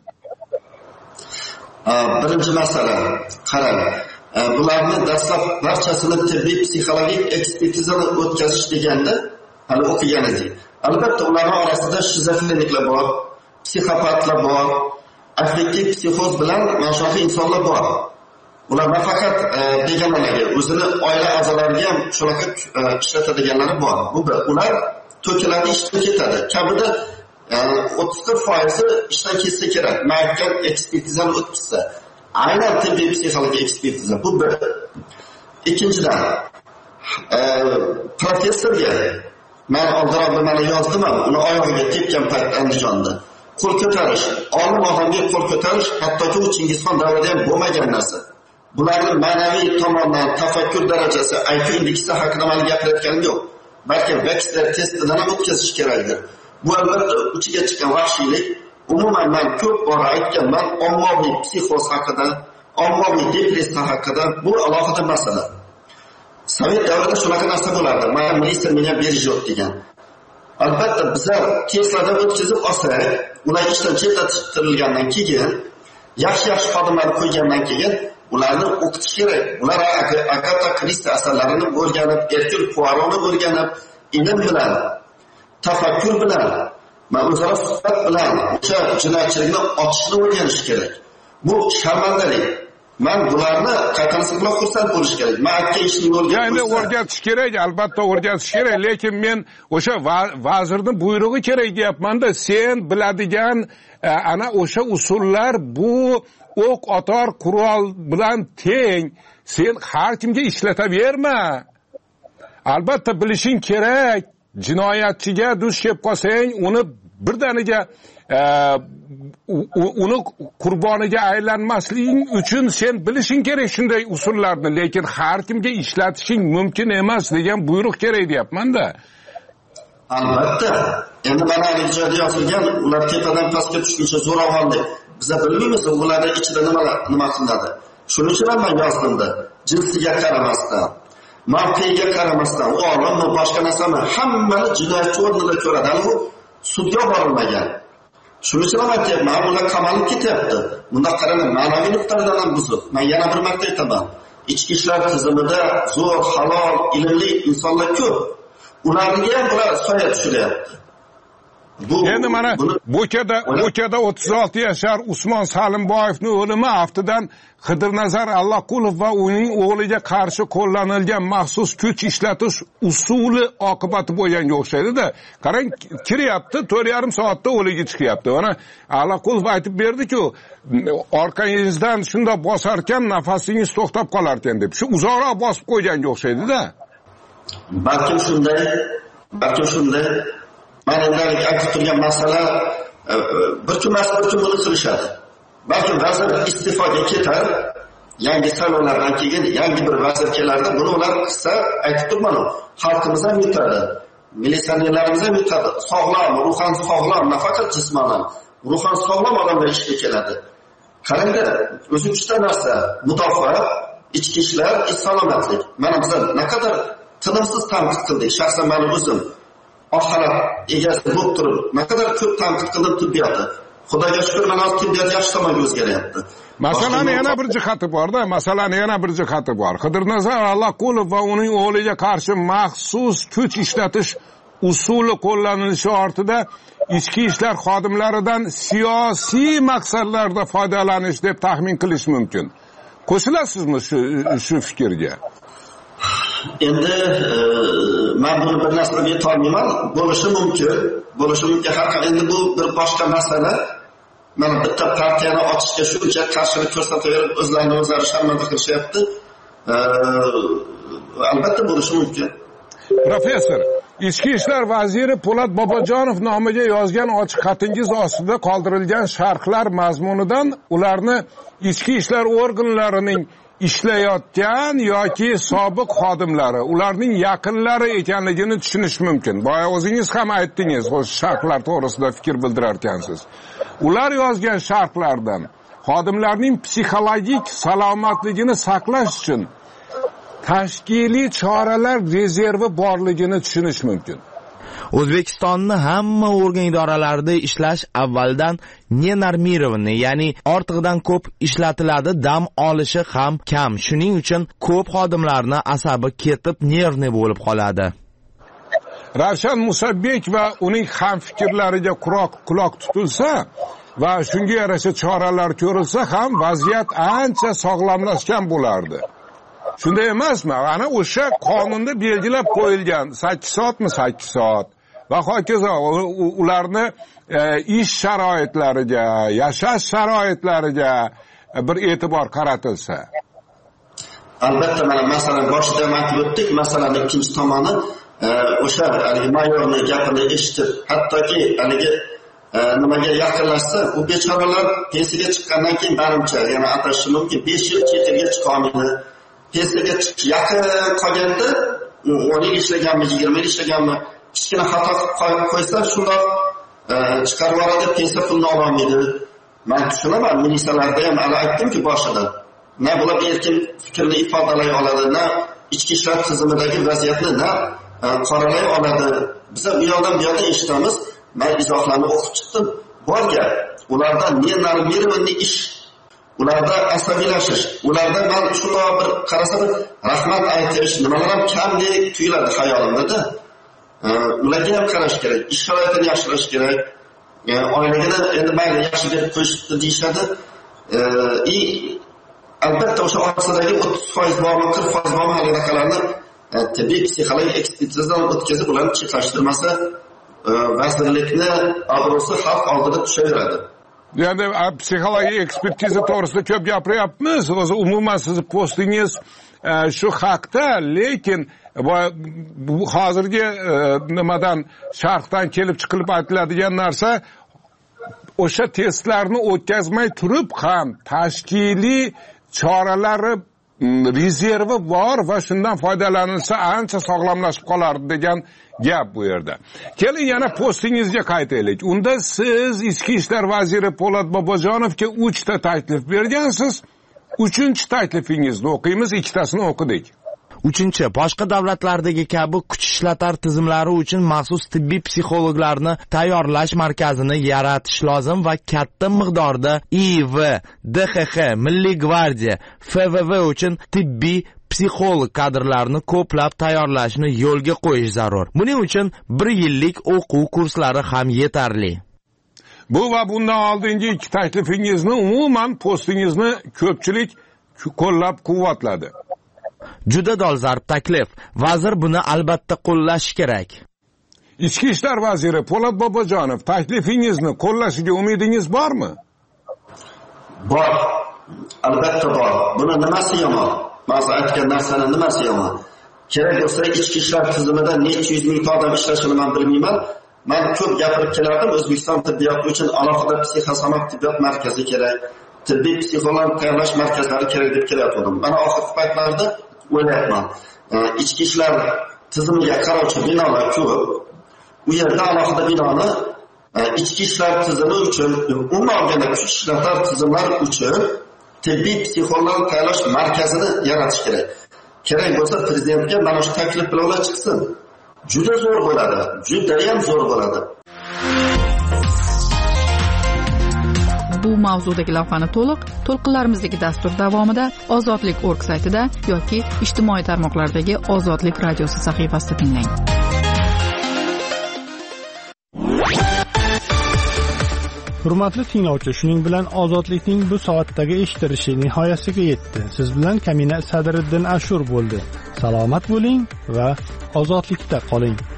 Birinchi masala, qarang, bularni dastlab barchasini tibbiy psixologik ekspertizadan o'tkazish deganda hali o'qigan edik. Albatta ularning orasida shizofreniklar bor, psixopatlar bor, affektiv psixoz bilan mashhur insonlar bor. Ular nafaqat begonalarga, o'zini oila a'zolariga ham shunaqa ishlatadiganlari bor. Ular to'kiladi, ishdan ketadi. Kamida 30% ishdan ketsa kerak. Maytgan ekspertizani o'tkazsa, aynan tibbiy psixologik ekspertiza. Bu bir. Ikkinchidan, professorga men oldinroq mana yozdim, uni oyog'iga tekkan payt Andijonda. Qo'l ko'tarish, olim odamga qo'l ko'tarish hattoki u Chingizxon davrida ham bo'lmagan narsa. Bularning ma'naviy tomondan tafakkur darajasi, IQ indeksi haqida men gapirayotganim yo'q. Balki Baxter testidan ham o'tkazish kerakdir. Bu albatta uchiga chiqqan vahshiylik. Umuman men ko'p bora aytganman, ommaviy psixoz haqida, ommaviy depressiya haqida bu alohida masala. Sovet davrida shunaqa narsa bo'lardi. Mana ministr menga berish yo'q degan. Albatta bizlar Tesladan o'tkazib olsak, ular ishdan chetlatilgandan keyin, yaxshi xodimlar qo'ygandan keyin ularni o'qitish kerak. Ular Agatha Christie asarlarini o'rganib, Hercule Poirot'ni o'rganib, ilm bilan, tafakkur bilan, o'zaro suhbat bilan o'sha jinoyatchilikni otishni o'rganish kerak. Bu sharmandalik. Men bularni qaytarsa bilan xursand bo'lish kerak. Men aytgan ishni yo'lga qo'ysa. Endi o'rgatish kerak, albatta o'rgatish kerak, lekin men o'sha vazirning buyrug'i kerak deyapman-da, sen biladigan ana o'sha usullar bu o'q otar qurol bilan teng. Sen har kimga ishlataverma. Albatta bilishing kerak. Jinoyatchiga duch kelib qolsang, uni birdaniga uni qurboniga aylanmasliging uchun sen bilishing kerak shunday usullarni, lekin har kimga ishlatishing mumkin emas degan buyruq kerak deyapman-da. Albatta. Endi mana hali joyda yozilgan, ular tepadan pastga tushguncha zo'ravonlik. Biz bilmaymiz ularning ichida nima qilinadi. Shuning uchun men yozdim-da, jinsiga qaramasdan, mavqeiga qaramasdan, olimmi, boshqa narsami, hammani jinoyatchi o'rnida ko'radi. U sudga borilmagan. Shuning uchun aytyapman, ular qamalib ketyapti. Bunda qarang, ma'naviy nuqtadan ham buzuq. Men yana bir marta aytaman. Ichki ishlar tizimida zo'r, halol, ilmli insonlar ko'p. Ularga ham bular soya tushiryapti. Endi mana Bo'kada 36 yashar Usmon Salimboyevning o'limi aftidan Xidirnazar Allaqulov va uning o'g'liga qarshi qo'llanilgan maxsus kuch ishlatish usuli oqibati bo'lganga o'xshaydi-da. Qarang, kiryapti, 4,5 soatda o'ligi chiqyapti. Mana Allaqulov aytib berdi-ku, orqangizdan shunda bosarkan nafasingiz to'xtab qolar ekan deb. Shu uzoqroq bosib qo'yganga o'xshaydi-da. Balkim shunday balki shunday mana endalik aytib turgan masala bir kun buni qilishadi. Balki vazir iste'foga ketar, yangi saylovlardan keyin yangi bir vazir kelardi. Buni ular qilsa aytib turman, xalqimiz ham yutadi, militsionerlarimiz ham yutadi. Sog'lom, ruhan sog'lom, nafaqat jismonan, ruhan sog'lom odamlar ishga keladi. Qarangda, o'zi uchta narsa: mudofaa, ichki ishlar, salomatlik. Mana biz naqadar tinimsiz tanqid qildik. Shaxsan men o'zim oxirat egasi bo'lib turib, naqadar ko'p tanqid qildim tibbiyotni. Xudoga shukr, mana tibbiyot yaxshi tomonga o'zgaryapti. Masalaning yana bir jihati bor-da, Qidirnazar Allaqulov va uning o'g'liga qarshi maxsus kuch ishlatish usuli qo'llanilishi ortida ichki ishlar xodimlaridan siyosiy maqsadlarda foydalanish deb taxmin qilish mumkin. Qo'shilasizmi shu fikrga? Endi men buni bir narsa deb aytolmayman. Bo'lishi mumkin. Endi bu bir boshqa masala. Mana bitta partiyani ochishga shuncha qarshilik ko'rsataverib, o'zlarini o'zlari sharmanda qilishyapti. Albatta bo'lishi mumkin. Professor, Ichki ishlar vaziri Po'lat Bobojonov nomiga yozgan ochiq xatingiz ostida qoldirilgan sharhlar mazmunidan ularni ichki ishlar organlarining ishlayotgan yoki sobiq xodimlari, ularning yaqinlari ekanligini tushunish mumkin. Boya o'zingiz ham aytdingiz, o'sha sharhlar to'g'risida fikr bildirarkansiz. Ular yozgan sharhlardan xodimlarning psixologik salomatligini saqlash uchun tashkiliy choralar rezervi borligini tushunish mumkin. O'zbekistonni hamma organ idoralarida ishlash avvaldan nenormirованный, ya'ni ortiqdan ko'p ishlatiladi, dam olishi ham kam. Shuning uchun ko'p xodimlarning asabi ketib, nervni bo'lib qoladi. Ravshan Musabbek va uning hamfikrlariga quloq tutilsa va shunga yarasha choralar ko'rilsa ham vaziyat ancha sog'lomlashgan bo'lardi. Shunday emasmi? Ana o'sha qonunda belgilab qo'yilgan 8 soatmi 8 soat va hokazo ularni ish sharoitlariga, yashash sharoitlariga bir e'tibor qaratilsa. Albatta, mana masalan boshida aytib o'tdik, masalaning ikkinchi tomoni o'sha haligi mayorning gapini eshitib, hattoki haligi nimaga yaqinlashsa, u bechoralar pensiyaga chiqqandan keyin barcha, yana atashi mumkin 5 yil chet elga chiqa olmaydi. Pensiyaga yaqin qolganda 10 yil ishlaganmi, 20 yil ishlaganmi, kichkina xato qilib qo'ysa, shundoq chiqarib yuboradi, pensiya pulini ola olmaydi. Men tushunaman, militsiyalarda ham hali aytdimki boshida, na bular erkin fikrni ifodalay oladi, na ichki ishlar tizimidagi vaziyatni na qoralay oladi. Biz bu yoqdan bu yoqdan eshitamiz. Men izohlarni o'qib chiqdim. Bor gap, ularda nenormirованный ish, ularda asabiylashish, ularda men shunday bir qarasa bir rahmat aytish, nimalar ham kamdek tuyuladi xayolimda. Ularga ham qarash kerak, ish sharoitini yaxshilash kerak. Oilagini endi mayli yaxshi deb qo'yishdi deyishadi. Albatta o'sha orasidagi 30% bormi, 40% bormi halaqalarni tibbiy psixologik ekspertizadan o'tkazib ularni chetlashtirmasa, vazirlikni obro'si xalq oldida tushaveradi. Yani psixologik ekspertiza to'g'risida ko'p gapiryapmiz. O'zi umuman sizni postingiz shu haqda, lekin bu hozirgi nimadan sharhdan kelib chiqilib aytiladigan narsa, o'sha testlarni o'tkazmay turib ham tashkiliy choralari rezervi bor va shundan foydalanilsa ancha sog'lomlashib qolardi degan gap bu yerda. Keling yana postingizga qaytaylik. Unda siz Ichki ishlar vaziri Po'lat Bobojonovga 3 ta taklif bergansiz. 3-chi taklifingizni o'qiymiz, 2tasini o'qidik. 3. Boshqa davlatlardagi kabi kuch ishlatar tizimlari uchun maxsus tibbiy psixologlarni tayyorlash markazini yaratish lozim va katta miqdorda IV, DXX, Milliy gvardiya, FVV uchun tibbiy psixolog kadrlarni ko'plab tayyorlashni yo'lga qo'yish zarur. Buning uchun 1 yillik o'quv kurslari ham yetarli. Bu va bundan oldingi 2 taklifingizni, umuman postingizni ko'pchilik qo'llab-quvvatladi. Juda dolzarb taklif. Vazir buni albatta qo'llashi kerak. Ichki ishlar vaziri Po'lat Bobojonov, taklifingizni qo'llashiga umidingiz bormi? Bor. Albatta bor. Buni nimasi yomon? Ma'lum aytgan narsaning nimasi yomon? kerak bo'lsa ichki ishlar tizimida necha yuz mingta odam ishlashini men bilmayman. Men ko'p gapirib kelardim, O'zbekiston tibbiyoti uchun alohida psixosomat tibbiyot markazi kerak, tibbiy psixolog tayyorlash markazlari kerak deb kelyaptim. Mana oxirgi paytlarda o'ylayapman, ichki ishlar tizimiga qarovchi binolar ko'p. U yerda alohida binoni ichki ishlar tizimi uchun, umuman olganda kuch ishlatar tizimlar uchun tibbiy psixolog tayyorlash markazini yaratish kerak. Kerak bo'lsa prezidentga mana shu taklif bilan ular chiqsin. Juda zo'r bo'ladi, juda ham zo'r bo'ladi. Bu mavzudagi lavhani to'lqinlarimizdagi dastur davomida ozodlik.org saytida yoki ijtimoiy tarmoqlardagi Ozodlik radiosi sahifasida tinglang. Hurmatli tinglovchi, shuning bilan Ozodlikning bu soatdagi eshitilishi nihoyasiga yetdi. Siz bilan Kamina Sadriddin Ashur bo'ldi. Salomat bo'ling va ozodlikda qoling.